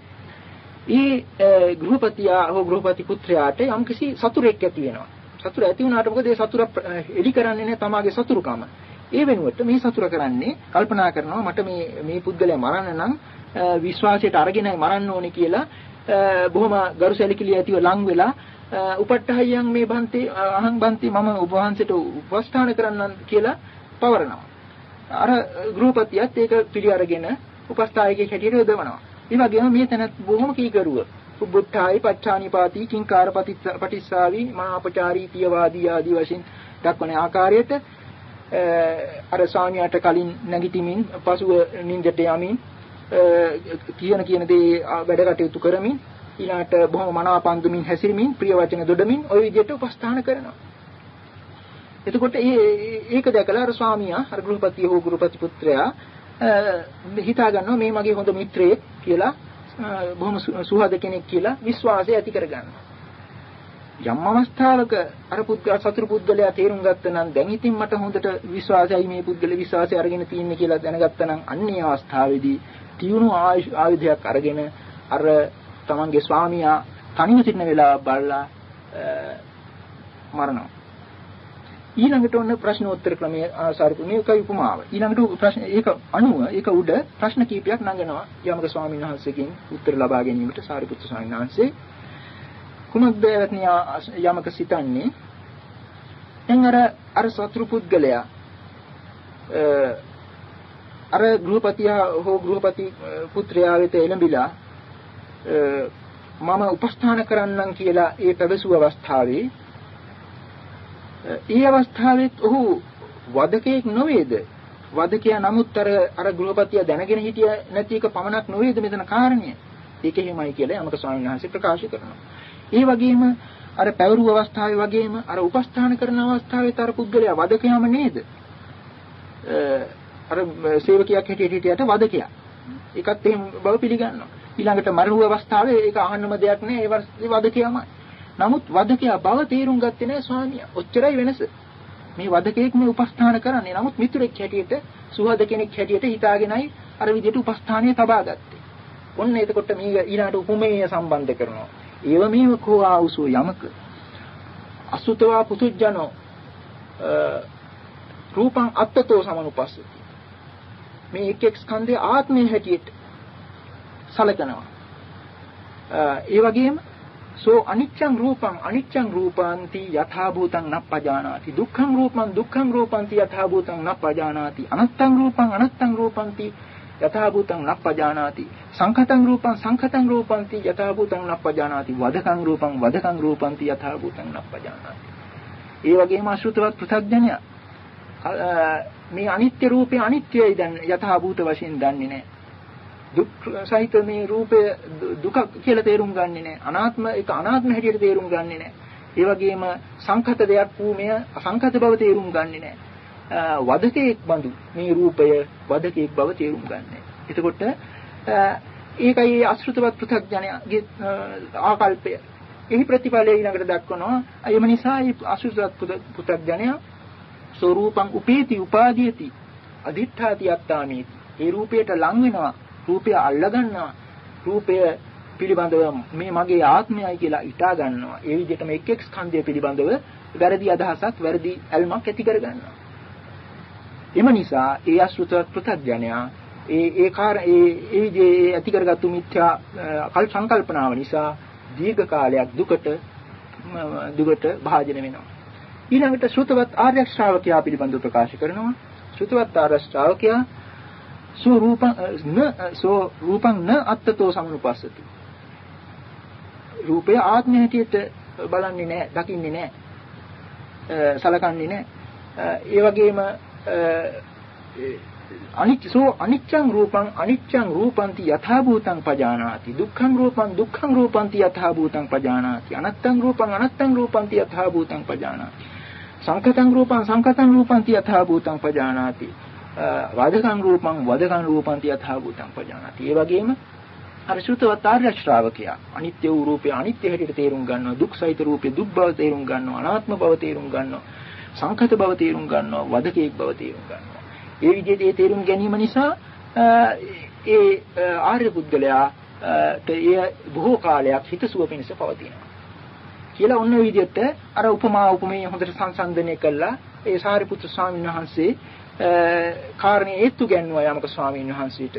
ඒ ගෘහපතියා හෝ ගෘහපති පුත්‍රයාට යම්කිසි සතුරෙක් ඇති වෙනවා. සතුර ඇති වුණාට මොකද ඒ සතුර එලි කරන්නේ නැහැ තමාගේ සතුරුකම. ඒ වෙනුවට මේ සතුර කරන්නේ කල්පනා කරනවා මට මේ මේ පුද්ගලයා මරන්න නම් විශ්වාසයට අරගෙනයි මරන්න ඕනේ කියලා බොහොම ගරුසැලකිලි ඇතිව ලං වෙලා උපට්ඨහයන් මේ බන්තේ අහං බන්තේ මම ඔබ වහන්සේට උපස්ථාන කරන්නම් කියලා පවරනවා. අර ගෘහපතියත් ඒක පිළි අරගෙන උපස්ථායකයෙක් හැටියට යොදවනවා. ඒ වගේම මේ තැන බොහොම කීකරුව. බුද්ධායි පච්චානිපාති කිංකාර පටිස්සාවි මහාපචාරී පියවාදී ආදී වශයෙන් දක්වන ආකාරයට අර ස්වාමියාට කලින් නැගිටිමින් පසුව නිින්දට යමින් කියන කියන දේ වැඩ කටයුතු කරමින් ඊළාට බොහොම මනාපන්දුමින් හැසිරෙමින් ප්‍රිය වචන දොඩමින් ওই විදිහට උපස්ථාන කරනවා. එතකොට ඒක දැකලා අර ස්වාමියා අර ගෘහපතිය හෝ ගෘහපති පුත්‍රයා හිතා ගන්නවා මේ මගේ හොඳ මිත්‍රයෙක් කියලා බොහොම සුහද කෙනෙක් කියලා විශ්වාසය ඇති කරගන්නවා. යම් අවස්ථාවක අර පුද්ගල සතුරු පුද්ගලයා තේරුම් ගත්තා නම් දැන් ඉතින් මට හොඳට විශ්වාසයයි මේ පුද්ගල විශ්වාසය අරගෙන තින්නේ කියලා දැනගත්තා නම් අන්නේ අවස්ථාවේදී තියුණු ආයුධයක් අරගෙන අර තමන්ගේ ස්වාමියා තනිව සිටින වෙලාව බලලා මරනවා. ඊළඟට ඔන්න ප්‍රශ්නෝත්තර ක්‍රමයේ ආසාරිපු මේකයි උපමාව. ඊළඟට ප්‍රශ්න ඒක අනුව ඒක උඩ ප්‍රශ්න කීපයක් නඟනවා යමක ස්වාමීන් වහන්සේගෙන් උත්තර ලබා ගැනීමට සාරිපුත්‍ර ස්වාමීන් වහන්සේ කුමක්ද යමක සිතන්නේ දැන් අර අර සතුරු පුද්ගලයා අර ගෘහපතියා හෝ ගෘහපති පුත්‍රයා වෙත එළඹිලා මම උපස්ථාන කරන්නම් කියලා ඒ පැවසු අවස්ථාවේ ඒ අවස්ථාවෙත් ඔහු වදකෙක් නොවේද? වදකයා නමුත් අර අර ගෘහපතියා දැනගෙන හිටිය නැති එක පමණක් නොවේද මෙතන කාරණය? ඒක එහෙමයි කියලා යමක ස්වාමීන් වහන්සේ ප්‍රකාශ කරනවා. ඒ වගේම අර පැවරු අවස්ථාවේ වගේම අර උපස්ථාන කරන අවස්ථාවේ තර පුද්ගලයා වදකයාම නේද? අර සේවකයෙක් හිටියට හිටියට වදකයා. ඒකත් එහෙම බව පිළිගන්නවා. ඊළඟට මරුව අවස්ථාවේ ඒක අහන්නම දෙයක් නෑ ඒ වදකයාමයි. නමුත් වදකයා බව තේරුම් ගත්තේ නෑ ස්වාමියා. ඔච්චරයි වෙනස. මේ වදකෙක් මේ උපස්ථාන කරන්නේ. නමුත් මිතුරෙක් හැටියට සුහද කෙනෙක් හැටියට හිතාගෙනයි අර විදිහට උපස්ථානය තබා ගත්තේ. ඔන්න එතකොට මේ ඊළාට උපමේය සම්බන්ධ කරනවා. ඒව මේව කෝ ආවුසෝ යමක අසුතවා පුතුජනෝ රූපං අත්තතෝ සමනුපස්සති. මේ එක් එක් ස්කන්ධයේ ආත්මය හැටියට සලකනවා. ඒ වගේම සෝ අනිච්ඡං රූපං අනිච්ඡං රූපාන්ති යථා භූතං නප්පජානාති දුක්ඛං රූපං දුක්ඛං රූපාන්ති යථා භූතං නප්පජානාති අනත්තං රූපං අනත්තං රූපාන්ති යථා භූතං නප්පජානාති සංඛතං රූපං සංඛතං රූපාන්ති යථා භූතං නප්පජානාති වදකං රූපං වදකං රූපාන්ති යථා භූතං නප්පජානාති. ඒ වගේම අසුතවත් පෘථග්ජනය මේ අනිත්‍ය රූපේ අනිත්‍යයි දැන් යථා භූත වශයෙන් දන්නේ නැහැ. දුක් සහිත මේ රූපය දුක කියලා තේරුම් ගන්නෙ නැහැ. අනාත්ම ඒක අනාත්ම හැටියට තේරුම් ගන්නෙ නැහැ. ඒ වගේම සංඛත දෙයක් වූ මෙය අසංඛත බව තේරුම් ගන්නෙ නැහැ. වදකේක් බඳු මේ රූපය වදකේක් බව තේරුම් ගන්නෑ. එතකොට ඒකයි අසෘතවත් පෘථග්ජනයාගේ ආකල්පය. එහි ප්‍රතිඵලය ඊළඟට දක්වනවා. එම නිසා මේ අසෘතවත් පෘථග්ජනයා ස්වરૂපං උපේති උපාදීයති අදිඨාති යත්තාමේති. ඒ රූපයට ලං වෙනවා. රූපය අල්ලා ගන්නවා. රූපය පිළිබඳව මේ මගේ ආත්මයයි කියලා හිතා ගන්නවා. ඒ විදිහටම එක් එක් ස්කන්ධය පිළිබඳව වැරදි අදහසක් වැරදි ඇල්මක් ඇති කර ගන්නවා. එම නිසා ඒ අසෘතවත් පෘථග්ජනයා ඒ ඒ කාර ඒ ඒ විදිහේ ඇති කරගත්තු මිත්‍යා කල් සංකල්පනාව නිසා දීර්ඝ කාලයක් දුකට දුකට භාජන වෙනවා. ඊළඟට ශ්‍රුතවත් ආර්ය ශ්‍රාවකයා පිළිබඳව ප්‍රකාශ කරනවා. ශ්‍රුතවත් ආර්ය ශ්‍රාවකයා සෝ රූපං න සෝ රූපං න අත්තතෝ සමනුපස්සති. රූපය ආත්මය හැටියට බලන්නේ නැහැ, දකින්නේ නැහැ, සලකන්නේ නැහැ. ඒ වගේම අනිච්චෝ අනිච්ඡං රූපං අනිච්ඡං රූපන්ති යථා භූතං පජානාති දුක්ඛං රූපං දුක්ඛං රූපන්ති යථා භූතං පජානාති අනත්තං රූපං අනත්තං රූපන්ති යථා භූතං පජානාති සංඛතං රූපං සංඛතං රූපන්ති යථා භූතං පජානාති වදකං රූපං වදකං රූපන්ති යථා භූතං පජානාති. ඒ වගේම අර ශ්‍රුතවත් ආර්ය ශ්‍රාවකයා අනිත්‍ය වූ රූපය අනිත්‍ය හැටියට තේරුම් ගන්නවා, දුක් සහිත රූපය දුක් බව තේරුම් ගන්නවා, අනාත්ම බව තේරුම් ගන්නවා, සංඛත බව තේරුම් ගන්නවා, වදකේක් බව තේරුම් ගන්නවා. ඒ විදිහට ඒ තේරුම් ගැනීම නිසා ඒ ආර්ය පුද්ගලයා ඒ බොහෝ කාලයක් හිතසුව පිණිස පවතිනවා කියලා ඔන්න ඔය විදිහට අර උපමා උපමේය හොඳට සංසන්දනය කළා. ඒ සාරිපුත්‍ර ස්වාමීන් වහන්සේ කාරණේ හේතු ගැන්වුවා යමක ස්වාමීන් වහන්සේට.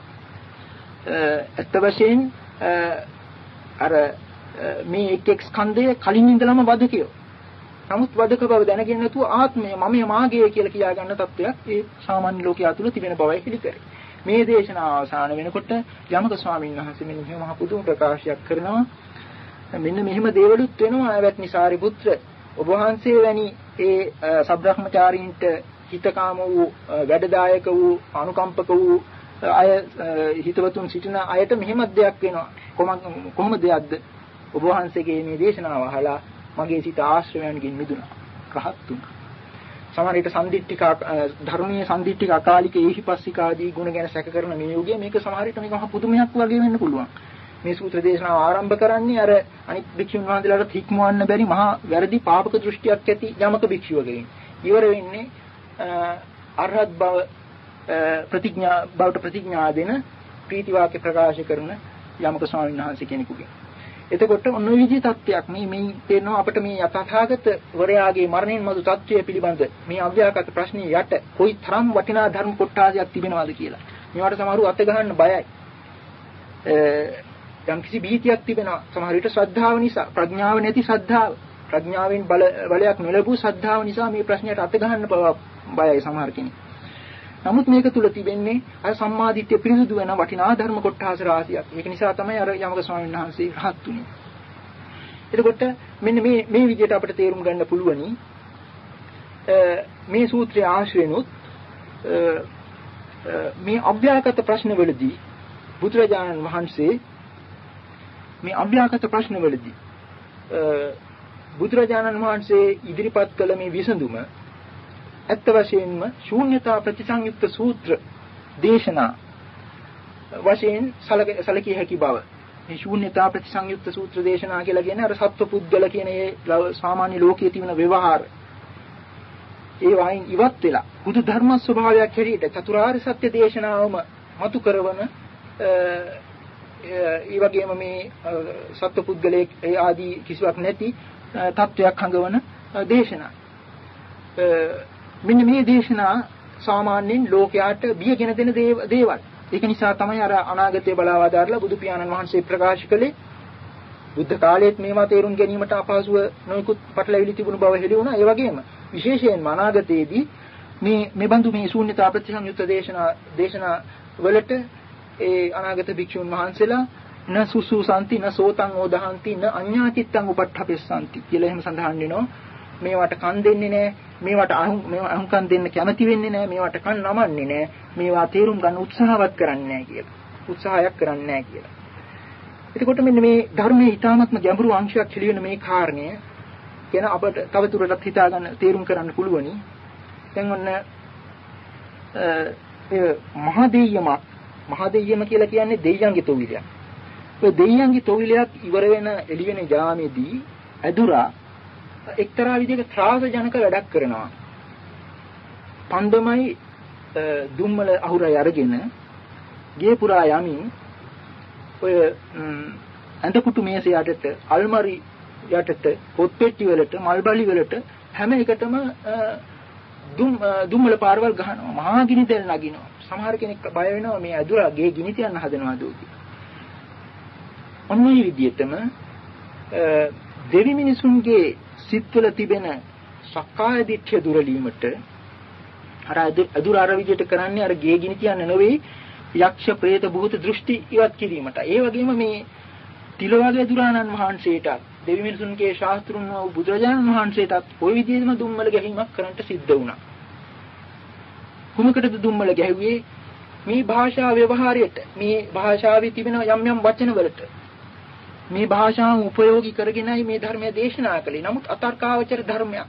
අත්ත වශයෙන් අර මේ එක් එක් ස්කන්ධය කලින් ඉඳලම වදකියෝ. නමුත් වදක බව දැනගෙන නැතුව ආත්මය මම මාගේ කියලා කියා ගන්න තත්ත්වයක් ඒ සාමාන්‍ය ලෝකයා තුල තිබෙන බවයි පිළිකරේ. මේ දේශනාව අවසන් වෙනකොට යමක ස්වාමීන් වහන්සේ මෙන්න මෙහෙම මහ පුදුම ප්‍රකාශයක් කරනවා. මෙන්න මෙහෙම දේවලුත් වෙනවා ආයවත්නි සාරිපුත්‍ර ඔබ වහන්සේ වැනි ඒ සබ්‍රහ්මචාරීන්ට හිතකාම වූ වැඩදායක වූ අනුකම්පක වූ අය හිතවතුන් සිටින අයට මෙහෙම දෙයක් වෙනවා. කොහොමද දෙයක්ද? ඔබ වහන්සේගේ මේ දේශනාව අහලා මගේ සිත ආශ්‍රයයන්ගෙන් මිදුණා. රහත් වුණා. සමහර විට සම්දිට්ඨික ධර්මීය සම්දිට්ඨික අකාලික ඒහිපස්සික ආදී ගුණ ගැන සැක කරන මේ යෝගය මේක සමහර විට මේක මහ පුදුමයක් වගේ වෙන්න පුළුවන්. මේ සූත්‍ර දේශනාව ආරම්භ කරන්නේ අර අනිත් භික්ෂුන් වහන්සේලාට හික්මවන්න බැරි මහා වැරදි පාපක දෘෂ්ටියක් ඇති යමක භික්ෂුවකින්. ඉවර වෙන්නේ අරහත් බව ප්‍රතිඥා බවට ප්‍රතිඥා දෙන ප්‍රීති වාක්‍ය ප්‍රකාශ කරන යමක ස්වාමීන් වහන්සේ කෙනෙකුගෙන්. එතකොට ඔන්න ඔය විදිහේ තත්ත්වයක් මේ මේ තේරෙනවා අපිට මේ යථාර්ථගත වරයාගේ මරණයන් මතු තත්ත්වය පිළිබඳ මේ අව්‍යාකට ප්‍රශ්නේ යට කොයි තරම් වටිනා ධර්ම කොටාසයක් තිබෙනවද කියලා. මේවට සමහරව අත ගහන්න බයයි. යම් කිසි බීතියක් තිබෙනවා. සමහර විට ශ්‍රද්ධාව නිසා, ප්‍රඥාව නැති ශ්‍රද්ධාව, ප්‍රඥාවෙන් බල බලයක් නොලැබූ ශ්‍රද්ධාව නිසා මේ ප්‍රශ්නයට අත ගහන්න බයයි සමහර කෙනෙක්. නමුත් මේක තුල තිබෙන්නේ අර සම්මාදිට්ඨිය පිරිසුදු වෙන වටිනා ධර්ම කොටාස රාශියක්. ඒක නිසා තමයි අර යමක ස්වාමීන් වහන්සේ රහත් උනේ. එතකොට මෙන්න මේ මේ විදිහට අපිට තේරුම් ගන්න පුළුවනි මේ සූත්‍රයේ ආශ්‍රයනොත් මේ අභ්‍යාගත ප්‍රශ්නවලදී බුදුරජාණන් වහන්සේ මේ අභ්‍යාගත ප්‍රශ්නවලදී බුදුරජාණන් වහන්සේ ඉදිරිපත් කළ මේ විසඳුම ඇත්ත වශයෙන්ම ශූන්‍යතා ප්‍රතිසංයුක්ත සූත්‍ර දේශනා වශයෙන් සැලකිය හැකි බව. මේ ශූන්‍යතා ප්‍රතිසංයුක්ත සූත්‍ර දේශනා කියලා කියන්නේ අර සත්වපුද්ගල කියන ඒ සාමාන්‍ය ලෝකයේ තියෙන ව්‍යවහාර ඒ වයින් ඉවත් වෙලා බුදු ධර්ම ස්වභාවයක් හැටියට චතුරාර්ය සත්‍ය දේශනාවම මතු කරවන ඒ වගේම මේ සත්වපුද්ගලයේ ආදී කිසිවක් නැති තත්වයක් හඟවන දේශනා. මෙන්න මේ දේශනා සාමාන්‍යයෙන් ලෝකයාට බියගෙන දෙන දේවල්. ඒක නිසා තමයි අර අනාගතය බලාවදාරලා බුදු පියාණන් වහන්සේ ප්‍රකාශ කළේ බුද්ධ කාලයේත් මේවා තේරුම් ගැනීමට අපහසුව නොයෙකුත් පටලැවිලි තිබුණු බව හෙළි වුණා. ඒ වගේම විශේෂයෙන්ම අනාගතයේදී මේ මේ බඳු මේ ශූන්‍යතා ප්‍රතිසංයුක්ත දේශනා දේශනා වලට ඒ අනාගත භික්ෂුන් වහන්සේලා න සුසුසanti න සෝතං ඕදහන්ති න අඤ්ඤාචිත්තං උපට්ඨපෙස්සanti කියලා එහෙම සඳහන් වෙනවා. මේවට කන් දෙන්නේ නැහැ. මේවට අහුම් මේවා අහුම්කම් දෙන්න කැමති වෙන්නේ නැහැ. මේවට කන් නමන්නේ නැහැ. මේවා තේරුම් ගන්න උත්සාහවත් කරන්නේ නැහැ කියලා. උත්සාහයක් කරන්නේ නැහැ කියලා. එතකොට මෙන්න මේ ධර්මයේ ඊ타ත්ම ගැඹුරු අංශයක් පිළිවෙන මේ කාරණය ගැන අපට තවදුරටත් හිතා ගන්න තේරුම් කරන්න පුළුවනි. දැන් ඔන්න ඒ මහදෙය්‍යමක් මහදෙය්‍යම කියලා කියන්නේ දෙයියන්ගේ තොවිලයක්. ඒ දෙයියන්ගේ තොවිලයක් ඉවර වෙන එළි වෙන ජාමේදී අදුරා එක්තරා විදිහක ත්‍රාස ජනක වැඩක් කරනවා. පන්දමයි දුම්මල අහුරයි අරගෙන ගේ පුරා යමින් ඔය අඳපුටු මේස යටට අල්මාරි යටට පොත්පෙට්ටි වලට මල්බලි වලට හැම එකටම දුම් දුම්මල පාරවල් ගහනවා. මහා ගිනි තෙල් නගිනවා. සමහර කෙනෙක් බය වෙනවා මේ අදුරා ගේ ගිනි තියන්න හදනවාද කියලා. ඔන්න ඔය විදිහටම දෙවි මිනිසුන්ගේ සිත්වල තිබෙන සක්කාය දිට්ඨිය දුරලීමට අර අදුර අර විදිහට කරන්නේ අර ගේ ගිනි තියන්න නෙවෙයි යක්ෂ ප්‍රේත භූත දෘෂ්ටි ඉවත් කිරීමට. ඒ වගේම මේ තිලවගේ දුරාණන් වහන්සේට දෙවි මිනිසුන්ගේ ශාස්ත්‍රුන් වූ බුදුරජාණන් වහන්සේටත් ওই විදිහේම දුම්මල ගැහිමක් කරන්නට සිද්ධ වුණා. කුමකටද දුම්මල ගැහුවේ? මේ භාෂා ව්‍යවහාරයට, මේ භාෂාවේ තිබෙන යම් යම් වචන වලට මේ භාෂාව උපයෝගී කරගෙනයි මේ ධර්මය දේශනා කළේ. නමුත් අතර්කාවචර ධර්මයක්.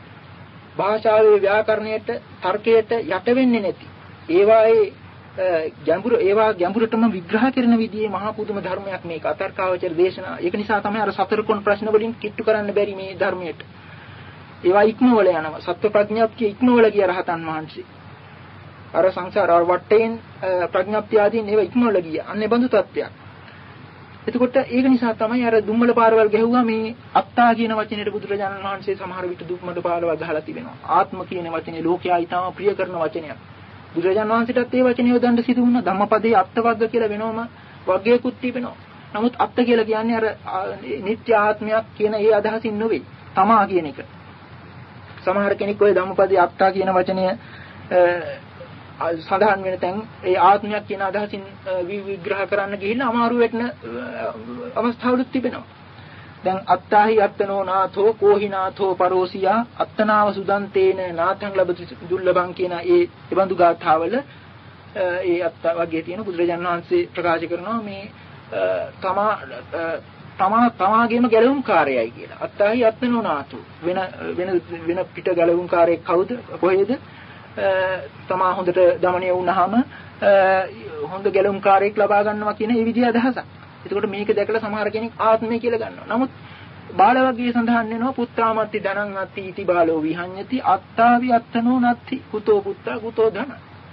භාෂාවේ ව්‍යාකරණයට, තර්කයට යට වෙන්නේ නැති. ඒවායේ ගැඹුරු ඒවා ගැඹුරටම විග්‍රහ කරන විදිහේ මහා පුදුම ධර්මයක් මේක අතර්කාවචර දේශනා. ඒක නිසා තමයි අර සතර කොන් ප්‍රශ්න වලින් කිට්ටු කරන්න බැරි මේ ධර්මයට. ඒවා ඉක්මවල යනවා. සත්ව ප්‍රඥාප්තිය ඉක්මවල ගිය රහතන් වහන්සේ. අර සංසාර වටේන් ප්‍රඥාප්තිය ආදීන් ඒවා ඉක්මවල ගිය. අන්නේ බඳු තත්ත්වයක්. එතකොට ඒක නිසා තමයි අර දුම්මල පාරවල් ගැහුවා මේ අත්තා කියන වචනේට බුදුරජාණන් වහන්සේ සමහර විට දුම්මල පාරවල් ගහලා තිබෙනවා. ආත්ම කියන වචනේ ලෝකයා ඊටම ප්‍රිය කරන වචනයක්. බුදුරජාණන් වහන්සේටත් ඒ වචනේ යොදන්න සිදු වුණා. ධම්මපදයේ අත්වර්ග කියලා වෙනවම වර්ගයකුත් තිබෙනවා. නමුත් අත්ත කියලා කියන්නේ අර නිත්‍ය ආත්මයක් කියන ඒ අදහසින් නෙවෙයි. තමා කියන එක. සමහර කෙනෙක් ওই ධම්මපදයේ අත්තා කියන වචනය සඳහන් වෙන තැන් ඒ ආත්මයක් කියන අදහසින් විග්‍රහ කරන්න ගිහිල්ලා අමාරු වෙන අවස්ථාවලුත් තිබෙනවා. දැන් අත්තාහි අත්තනෝ නාථෝ කෝහිනාථෝ පරෝසියා අත්තනාව සුදන්තේන නාථං ලබති දුර්ලභං කියන ඒ බඳු ගාථාවල ඒ අත්ත වගේ තියෙන බුදුරජාණන් වහන්සේ ප්‍රකාශ කරනවා මේ තමා තමා තමාගේම ගැලවුම් කාර්යයයි කියලා. අත්තාහි අත්තනෝ නාථෝ වෙන වෙන වෙන පිට ගැලවුම් කාර්යයක් කවුද කොහෙද? තමා හොඳට দমনය වුණාම හොඳ ගැලවුම් කාර්යයක් ලබා ගන්නවා කියන ඒ විදිහ අදහසක්. එතකොට මේක දැකලා සමහර කෙනෙක් ආත්මය කියලා ගන්නවා. නමුත් බාල වර්ගයේ සඳහන් වෙනවා පුත්‍රාමත්ති ධනං අත්ති ඉති බාලෝ විහඤ්ඤති අත්තාවි අත්තනෝ නත්ති කුතෝ පුත්තා කුතෝ ධන.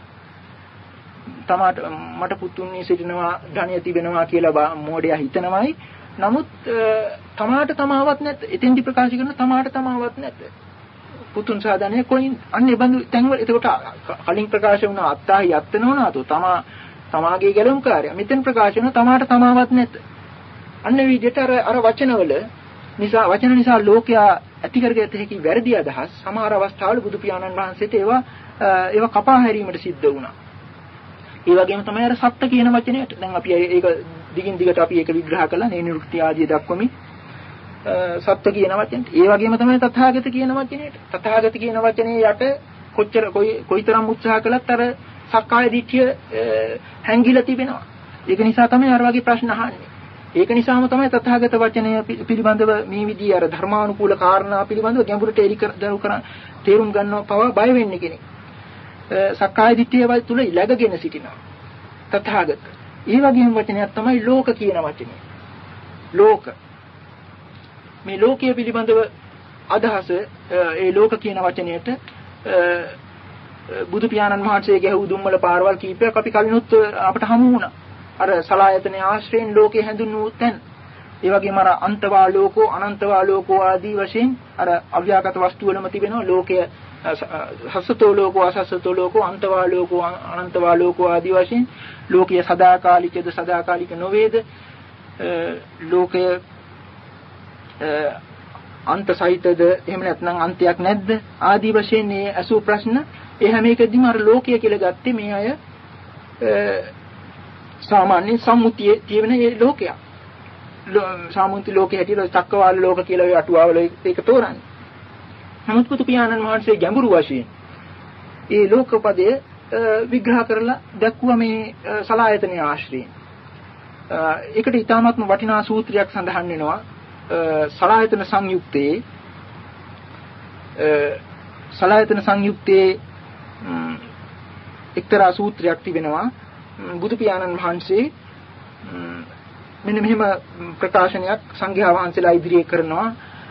තමාට මට පුතුන්නේ සිටිනවා ධනිය තිබෙනවා කියලා මෝඩයා හිතනවායි. නමුත් තමාට තමාවත් නැත්. එතෙන්දි ප්‍රකාශ කරන තමාට තමාවත් නැත්. පුතුන් සාධනය කොයින් අන්නේ බඳු තැන්වල එතකොට කලින් ප්‍රකාශ වුණා අත්තාහි අත්තනෝ නාතෝ තමා තමාගේ ගැලුම් කාර්ය. මෙතෙන් ප්‍රකාශ වෙන තමාට තමාවත් නැත. අන්න විදිහට අර අර වචනවල නිසා වචන නිසා ලෝකයා ඇති කරගත හැකි වැරදි අදහස් සමහර අවස්ථාවල බුදු පියාණන් වහන්සේට ඒවා ඒවා කපා හැරීමට සිද්ධ වුණා. ඒ වගේම තමයි අර සත්‍ය කියන වචනයට. දැන් අපි ඒක දිගින් දිගට අපි ඒක විග්‍රහ කළා නේ නිරුක්ති ආදී දක්වමින් සත්‍ය කියන වචනට. ඒ වගේම තමයි තථාගත කියන වචනයට. තථාගත කියන වචනේ යට කොච්චර කොයිතරම් උත්සාහ කළත් අර සක්කාය දිට්ඨිය හැංගිලා තිබෙනවා. ඒක නිසා තමයි අර වගේ ප්‍රශ්න අහන්නේ. ඒක නිසාම තමයි තථාගත වචනය පිළිබඳව මේ විදිහේ අර ධර්මානුකූල කාරණා පිළිබඳව ගැඹුරට එලි කර තේරුම් ගන්නව පව බය වෙන්නේ කෙනෙක්. සක්කාය දිට්ඨිය වල තුල ඉලගගෙන සිටිනවා. තථාගත. ඒ වගේම වචනයක් තමයි ලෝක කියන වචනේ. ලෝක. මේ ලෝකයේ පිළිබඳව අදහස ඒ ලෝක කියන වචනයට බුදු පියාණන් වහන්සේගේ ඇහු දුම්මල පාරවල් කීපයක් අපි කලිනුත් අපට හමු වුණා. අර සලායතනේ ආශ්‍රයෙන් ලෝකේ හැඳුන්වූ තැන්. ඒ වගේම අර අන්තවා ලෝකෝ අනන්තවා ලෝකෝ ආදී වශයෙන් අර අව්‍යාකට වස්තු වලම තිබෙනවා ලෝකය හසතෝ ලෝකෝ අසසතෝ ලෝකෝ අන්තවා ලෝකෝ අනන්තවා ලෝකෝ ආදී වශයෙන් ලෝකීය සදාකාලිකද සදාකාලික නොවේද ලෝකය අන්ත සහිතද එහෙම නැත්නම් අන්තයක් නැද්ද ආදී වශයෙන් මේ අසු ප්‍රශ්න ඒ හැම එකදීම අර ලෝකය කියලා ගත්තේ මේ අය සාමාන්‍ය සම්මුතියේ තියෙන මේ ලෝකයක්. සාමුන්ති ලෝකේ හැටියට චක්කවාල ලෝක කියලා ඔය අටුවාවල ඒක තෝරන්නේ. නමුත් පුතු පියාණන් වහන්සේ ගැඹුරු වශයෙන් ඒ ලෝකපදය විග්‍රහ කරලා දැක්ුවා මේ සලායතන ආශ්‍රයෙන්. ඒකට ඊටාත්ම වටිනා සූත්‍රයක් සඳහන් වෙනවා සලායතන සංයුත්තේ සලායතන සංයුත්තේ එක්තරා සූත්‍රයක් තිබෙනවා බුදු පියාණන් වහන්සේ මෙන්න මෙහෙම ප්‍රකාශනයක් සංඝයා වහන්සේලා ඉදිරියේ කරනවා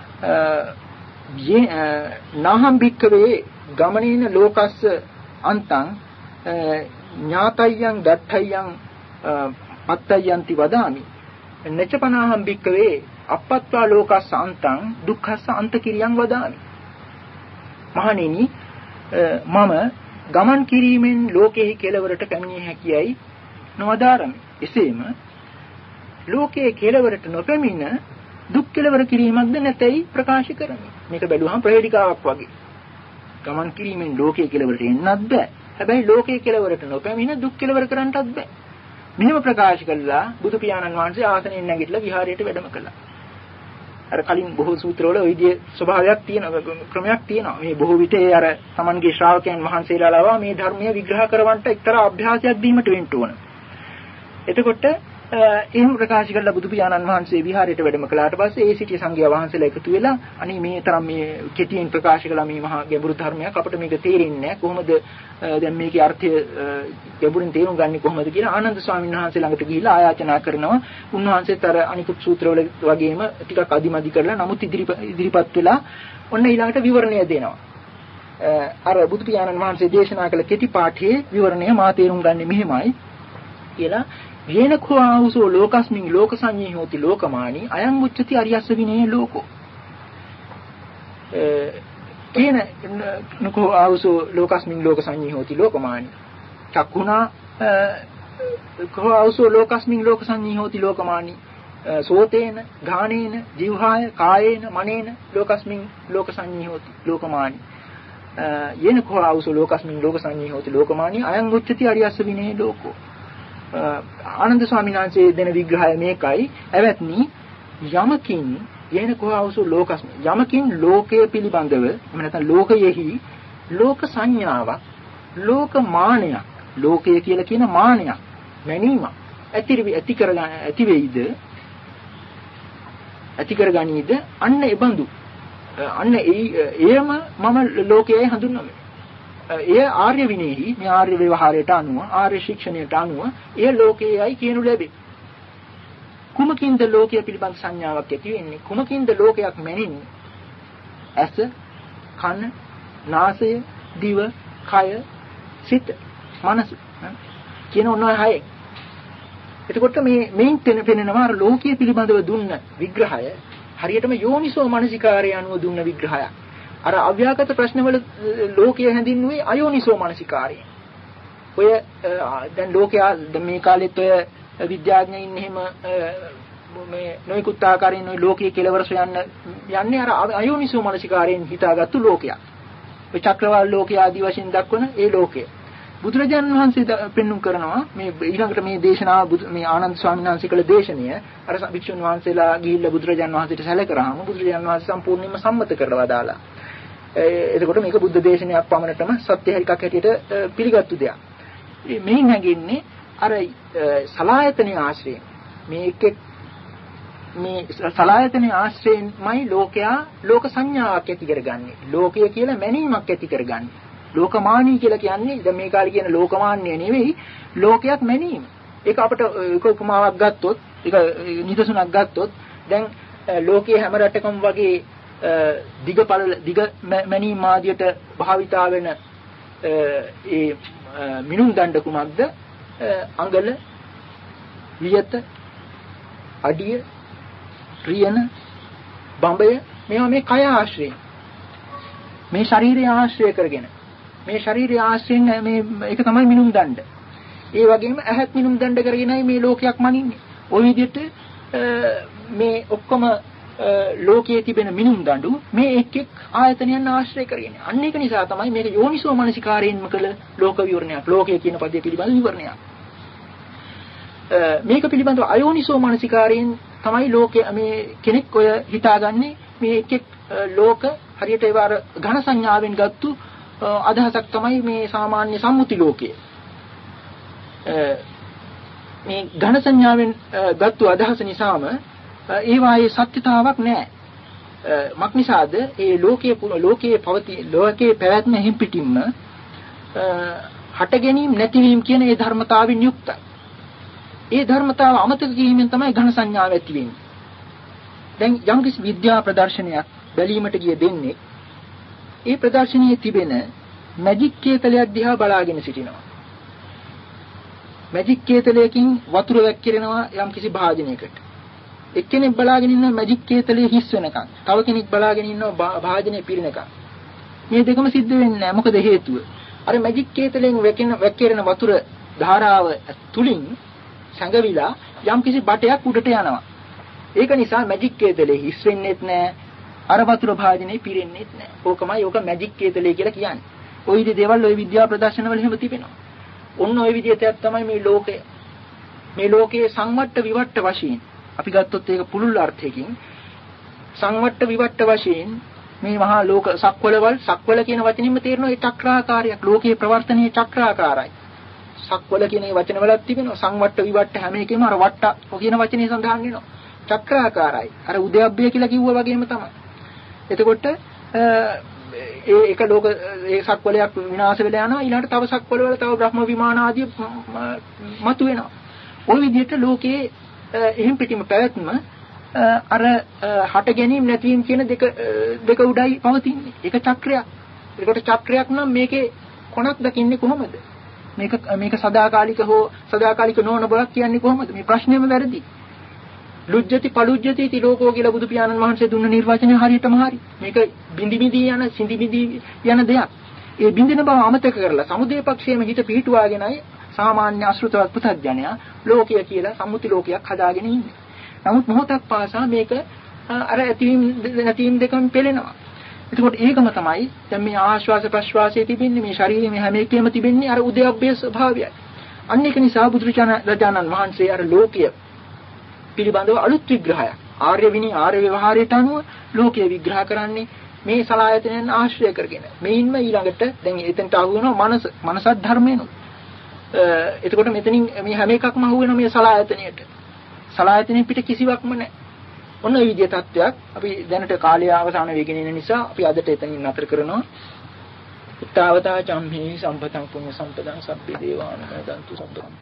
යේ නාහම් භික්ඛවේ ගමනේන ලෝකස්ස අන්තං ඥාතයන් දත්තයන් පත්තයන්ති වදාමි නචපනාහම් භික්ඛවේ අපත්වා ලෝකස්ස අන්තං දුක්ඛස්ස අන්තකිරියං වදාමි මහණෙනි මම ගමන් කිරීමෙන් ලෝකෙහි කෙලවරට පැමිණිය හැකියයි නොවදාරමි. එසේම ලෝකයේ කෙලවරට නොපැමිණ දුක් කෙලවර කිරීමක්ද නැතයි ප්‍රකාශ කරමි. මේක බැලුවහම ප්‍රවේදිකාවක් වගේ. ගමන් කිරීමෙන් ලෝකයේ කෙලවරට එන්නත් බෑ. හැබැයි ලෝකයේ කෙලවරට නොපැමිණ දුක් කෙලවර කරන්නටත් බෑ. මෙහෙම ප්‍රකාශ කළා බුදු පියාණන් වහන්සේ ආසනෙන් නැගිටලා විහාරයට වැඩම කළා. අර කලින් බොහෝ සූත්‍රවල ওই විදිහේ ස්වභාවයක් තියෙන ක්‍රමයක් තියෙනවා. මේ බොහෝ විට ඒ අර Tamanගේ ශ්‍රාවකයන් වහන්සේලා ලවා මේ ධර්මය විග්‍රහ කරවන්නට එක්තරා අභ්‍යාසයක් දීමට වෙන්න ඕන. එතකොට එහෙම ප්‍රකාශ කළා බුදු පියාණන් වහන්සේ විහාරයට වැඩම කළාට පස්සේ ඒ සිටිය සංඝයා වහන්සේලා එකතු වෙලා අනේ මේ තරම් මේ කෙටියෙන් ප්‍රකාශ කළා මේ මහා ගැඹුරු ධර්මයක් අපිට මේක තේරෙන්නේ නැහැ. කොහොමද දැන් මේකේ අර්ථය ගැඹුරින් තේරුම් ගන්නේ කොහොමද කියලා ආනන්ද ස්වාමීන් වහන්සේ ළඟට ගිහිල්ලා ආයාචනා කරනවා. උන්වහන්සේත් අර අනිකුත් සූත්‍රවල වගේම ටිකක් අදිමදි කරලා නමුත් ඉදිරිපත් වෙලා ඔන්න ඊළඟට විවරණය දෙනවා. අර බුදු පියාණන් වහන්සේ දේශනා කළ කෙටි පාඨයේ විවරණය මා තේරුම් ගන්නේ මෙහෙමයි කියලා යේනකෝ ආවුසෝ ලෝකස්මින් ලෝක සංඤේ හෝති ලෝකමානි අයං උච්චති අරියස්ස විනේ ලෝකෝ කේන නකෝ ආවුසෝ ලෝකස්මින් ලෝක සංඤේ හෝති ලෝකමානි චක්ඛුනා කෝ ආවුසෝ ලෝකස්මින් ලෝක සංඤේ හෝති ලෝකමානි සෝතේන ගානේන ජීවහාය කායේන මනේන ලෝකස්මින් ලෝක සංඤේ හෝති ලෝකමානි යේන කෝ ආවසෝ ලෝකස්මින් ලෝක සංඤී හොති ලෝකමානී අයං උච්චති අරියස්ස විනේ ලෝකෝ. ආනන්ද ස්වාමීන් වහන්සේ දෙන විග්‍රහය මේකයි. එවත්නි යමකින් යේන කෝ ආවසෝ ලෝකස්මින් යමකින් ලෝකය පිළිබඳව එහෙම නැත්නම් ලෝකයෙහි ලෝක සංඥාවක් ලෝක මානයක් ලෝකය කියලා කියන මානයක් මැනීමක් ඇති ඇති කරගන්න ඇති වෙයිද ඇති කරගනීද අන්න ඒ බඳු අන්න ඒ එයම මම ලෝකයේ හඳුන්වන්නේ. එය ආර්ය විනයෙහි මේ ආර්ය ව්‍යවහාරයට අනුව ආර්ය ශික්ෂණයට අනුව එය ලෝකයේයි කියනු ලැබේ. කුමකින්ද ලෝකය පිළිබඳ සංඥාවක් ඇති වෙන්නේ? කුමකින්ද ලෝකයක් මැනින්නේ? ඇස, කන, නාසය, දිව, කය, සිත, මනස කියන ඔන්න හය. එතකොට මේ මේන් පෙනෙනවා අර ලෝකයේ පිළිබඳව දුන්න විග්‍රහය හරියටම යෝනිසෝ මනසිකාරය අනුව දුන්න විග්‍රහයක්. අර අව්‍යාකත ප්‍රශ්නවල ලෝකය හැඳින්වුවේ අයෝනිසෝ මනසිකාරයෙන්. ඔය දැන් ලෝකයා මේ කාලෙත් ඔය විද්‍යාඥයින් එහෙම මේ නොයෙකුත් ආකාරයෙන් ඔය ලෝකයේ කෙලවරස යන්න යන්නේ අර අයෝනිසෝ මනසිකාරයෙන් හිතාගත්තු ලෝකයක්. ඔය චක්‍රවාල ලෝකය ආදී වශයෙන් දක්වන ඒ ලෝකය. බුදුරජාණන් වහන්සේ පෙන්눔 කරනවා මේ ඊළඟට මේ දේශනාව මේ ආනන්ද ස්වාමීන් වහන්සේ කළ දේශනය අර භික්ෂුන් වහන්සේලා ගිහිල්ලා බුදුරජාණන් වහන්සේට සැලකරාම බුදුරජාණන් වහන්සේ සම්පූර්ණයෙන්ම සම්මත කරලා දාලා. එතකොට මේක බුද්ධ දේශනාවක් පමණටම සත්‍ය එකක් හැටියට පිළිගත්තු දෙයක්. මෙයින් හැඟෙන්නේ අර සලායතනයේ ආශ්‍රයෙන් මේ එක් මේ සලායතනයේ ආශ්‍රයෙන්මයි ලෝකයා ලෝක සංඥාවක් ඇති කරගන්නේ. ලෝකය කියලා මැනීමක් ඇති කරගන්නේ. ලෝකමානී කියලා කියන්නේ දැන් මේ කාලේ කියන ලෝකමාන්‍ය නෙවෙයි ලෝකයක් මැනීම. ඒක අපිට එක උපමාවක් ගත්තොත් ඒක නිදසුනක් ගත්තොත් දැන් ලෝකයේ හැම රටකම වගේ දිගපළ දිග මැනීම ආදියට භාවිතා වෙන ඒ මිනුම් දණ්ඩ කුමක්ද? අඟල, වියත, අඩිය, රියන, බඹය මේවා මේ කය ආශ්‍රයෙන් මේ ශරීරය ආශ්‍රය කරගෙන මේ ශරීරය ආශ්‍රයෙන් මේ ඒක තමයි මිනුම් දණ්ඩ. ඒ වගේම ඇහත් මිනුම් දණ්ඩ කරගෙනයි මේ ලෝකයක් මනින්නේ. ওই විදිහට මේ ඔක්කොම ලෝකයේ තිබෙන මිනුම් දඬු මේ එක් එක් ආයතනයන් ආශ්‍රය කරගෙන. අන්න ඒක නිසා තමයි මේක යෝනිසෝ මනසිකාරයෙන්ම කළ ලෝක විවරණයක්. ලෝකය කියන පදයේ පිළිබඳ විවරණයක්. මේක පිළිබඳව අයෝනිසෝ මනසිකාරයෙන් තමයි ලෝකය මේ කෙනෙක් ඔය හිතාගන්නේ මේ එක් එක් ලෝක හරියට ඒවා අර ඝන සංඥාවෙන් ගත්තු අදහසක් තමයි මේ සාමාන්‍ය සම්මුති ලෝකය. මේ ඝන සංඥාවෙන් ගත්තු අදහස නිසාම ඒවායේ සත්‍යතාවක් නැහැ. මක් නිසාද? ඒ ලෝකයේ ලෝකයේ පවති ලෝකයේ පැවැත්ම හිම් පිටින්ම හට ගැනීම නැතිවීම කියන ඒ ධර්මතාවෙන් යුක්තයි. ඒ ධර්මතාව අමතක කිරීමෙන් තමයි ඝන සංඥාව ඇති වෙන්නේ. දැන් යම්කිසි විද්‍යා ප්‍රදර්ශනයක් බැලීමට ගිය දෙන්නේ ඒ ප්‍රදර්ශනයේ තිබෙන මැජික් කේතලයක් දිහා බලාගෙන සිටිනවා. මැජික් කේතලයකින් වතුර වැක්කිරෙනවා යම්කිසි භාජනයකට. එක්කෙනෙක් බලාගෙන ඉන්නවා මැජික් කේතලයේ හිස් වෙනකන්. තව කෙනෙක් බලාගෙන ඉන්නවා භාජනයේ පිරෙනකන්. මේ දෙකම සිද්ධ වෙන්නේ නැහැ. මොකද හේතුව? අර මැජික් කේතලයෙන් වැක්කිරෙන වැක්කිරෙන වතුර ධාරාව තුලින් සංගවිලා යම්කිසි බටයක් උඩට යනවා. ඒක නිසා මැජික් කේතලේ හිස් වෙන්නේත් නැහැ. අර වතුර භාජනේ පිරෙන්නේත් නැහැ. ඕකමයි ඕක මැජික් කේතලේ කියලා කියන්නේ. ওই විදිහේ දේවල් ওই විද්‍යා ප්‍රදර්ශනවල එහෙම තිබෙනවා. ඔන්න ওই විදිහට තමයි මේ ලෝකය. මේ ලෝකයේ සංවට්ට විවට්ට වශයෙන් අපි ගත්තොත් ඒක පුළුල් අර්ථයකින් සංවට්ට විවට්ට වශයෙන් මේ මහා ලෝක සක්වලවල් සක්වල කියන වචනින්ම තේරෙනවා ඒ චක්‍රාකාරයක්. ලෝකයේ ප්‍රවර්තනීය චක්‍රාකාරයි. සක්වල කියන මේ වචනවලත් තිබෙනවා. සංවට්ට විවට්ට හැම එකෙම අර වට්ට කියන වචනේ සඳහන් වෙනවා. චක්‍රාකාරයි. අර උදයබ්බය කියලා කිව්වා වගේම තමයි. එතකොට ඒ එක ලෝක ඒ සක්වලයක් විනාශ වෙලා යනවා. ඊළඟට තව සක්වලවල තව බ්‍රහ්ම විමාන ආදී මතු වෙනවා. ওই විදිහට ලෝකයේ එහෙම් පිටිම පැවැත්ම අර හට ගැනීම නැතිවීම කියන දෙක දෙක උඩයි පවතින්නේ. ඒක චක්‍රයක්. ඒකට චක්‍රයක් නම් මේකේ කොනක් දකින්නේ කොහොමද? මේක මේක සදාකාලික හෝ සදාකාලික නොවන බවක් කියන්නේ කොහොමද? මේ ප්‍රශ්නේම වැරදි. ලුජ්ජති පලුජ්ජති ති ලෝකෝ කියලා බුදු පියාණන් වහන්සේ දුන්න නිර්වචනය හරියටම හරි. මේක බිඳි බිඳි යන සිඳි බිඳි යන දෙයක්. ඒ බින්දින බව අමතක කරලා සමුදේ පක්ෂයේම හිත පිහිටුවාගෙනයි සාමාන්‍ය අසෘතවත් පුතඥයා ලෝකය කියලා සම්මුති ලෝකයක් හදාගෙන ඉන්නේ. නමුත් මොහොතක් පාසා මේක අර ඇතිවීම නැතිවීම දෙකම පෙළෙනවා. එතකොට ඒකම තමයි දැන් මේ ආශ්වාස ප්‍රශ්වාසයේ තිබෙන්නේ මේ ශරීරයේ මේ හැම එකෙම තිබෙන්නේ අර උදයබ්බේ ස්වභාවයයි. අන්න ඒක නිසා බුදුරජාණන් වහන්සේ අර ලෝකය පිළිබඳව අලුත් විග්‍රහයක් ආර්ය විනී ආර්ය ව්‍යවහාරයට අනුව ලෝකය විග්‍රහ කරන්නේ මේ සලආයතනයන් ආශ්‍රය කරගෙන. මේින්ම ඊළඟට දැන් එතනට අහු වෙනවා මනස. මනසත් ධර්මේනො. එතකොට මෙතනින් මේ හැම එකක්ම අහු වෙනවා මේ සලආයතනයට. සලආයතනෙ පිට කිසිවක්ම නැහැ. ඔන්න ඔය විදිය තත්වයක් අපි දැනට කාලය අවසාන වෙගෙන ඉන්න නිසා අපි අදට එතනින් නතර කරනවා. උත්තාවතා චම්හි සම්පතං පුඤ්ඤ සම්පදං සබ්බේ දේවානුමෝදන්තු සම්පතං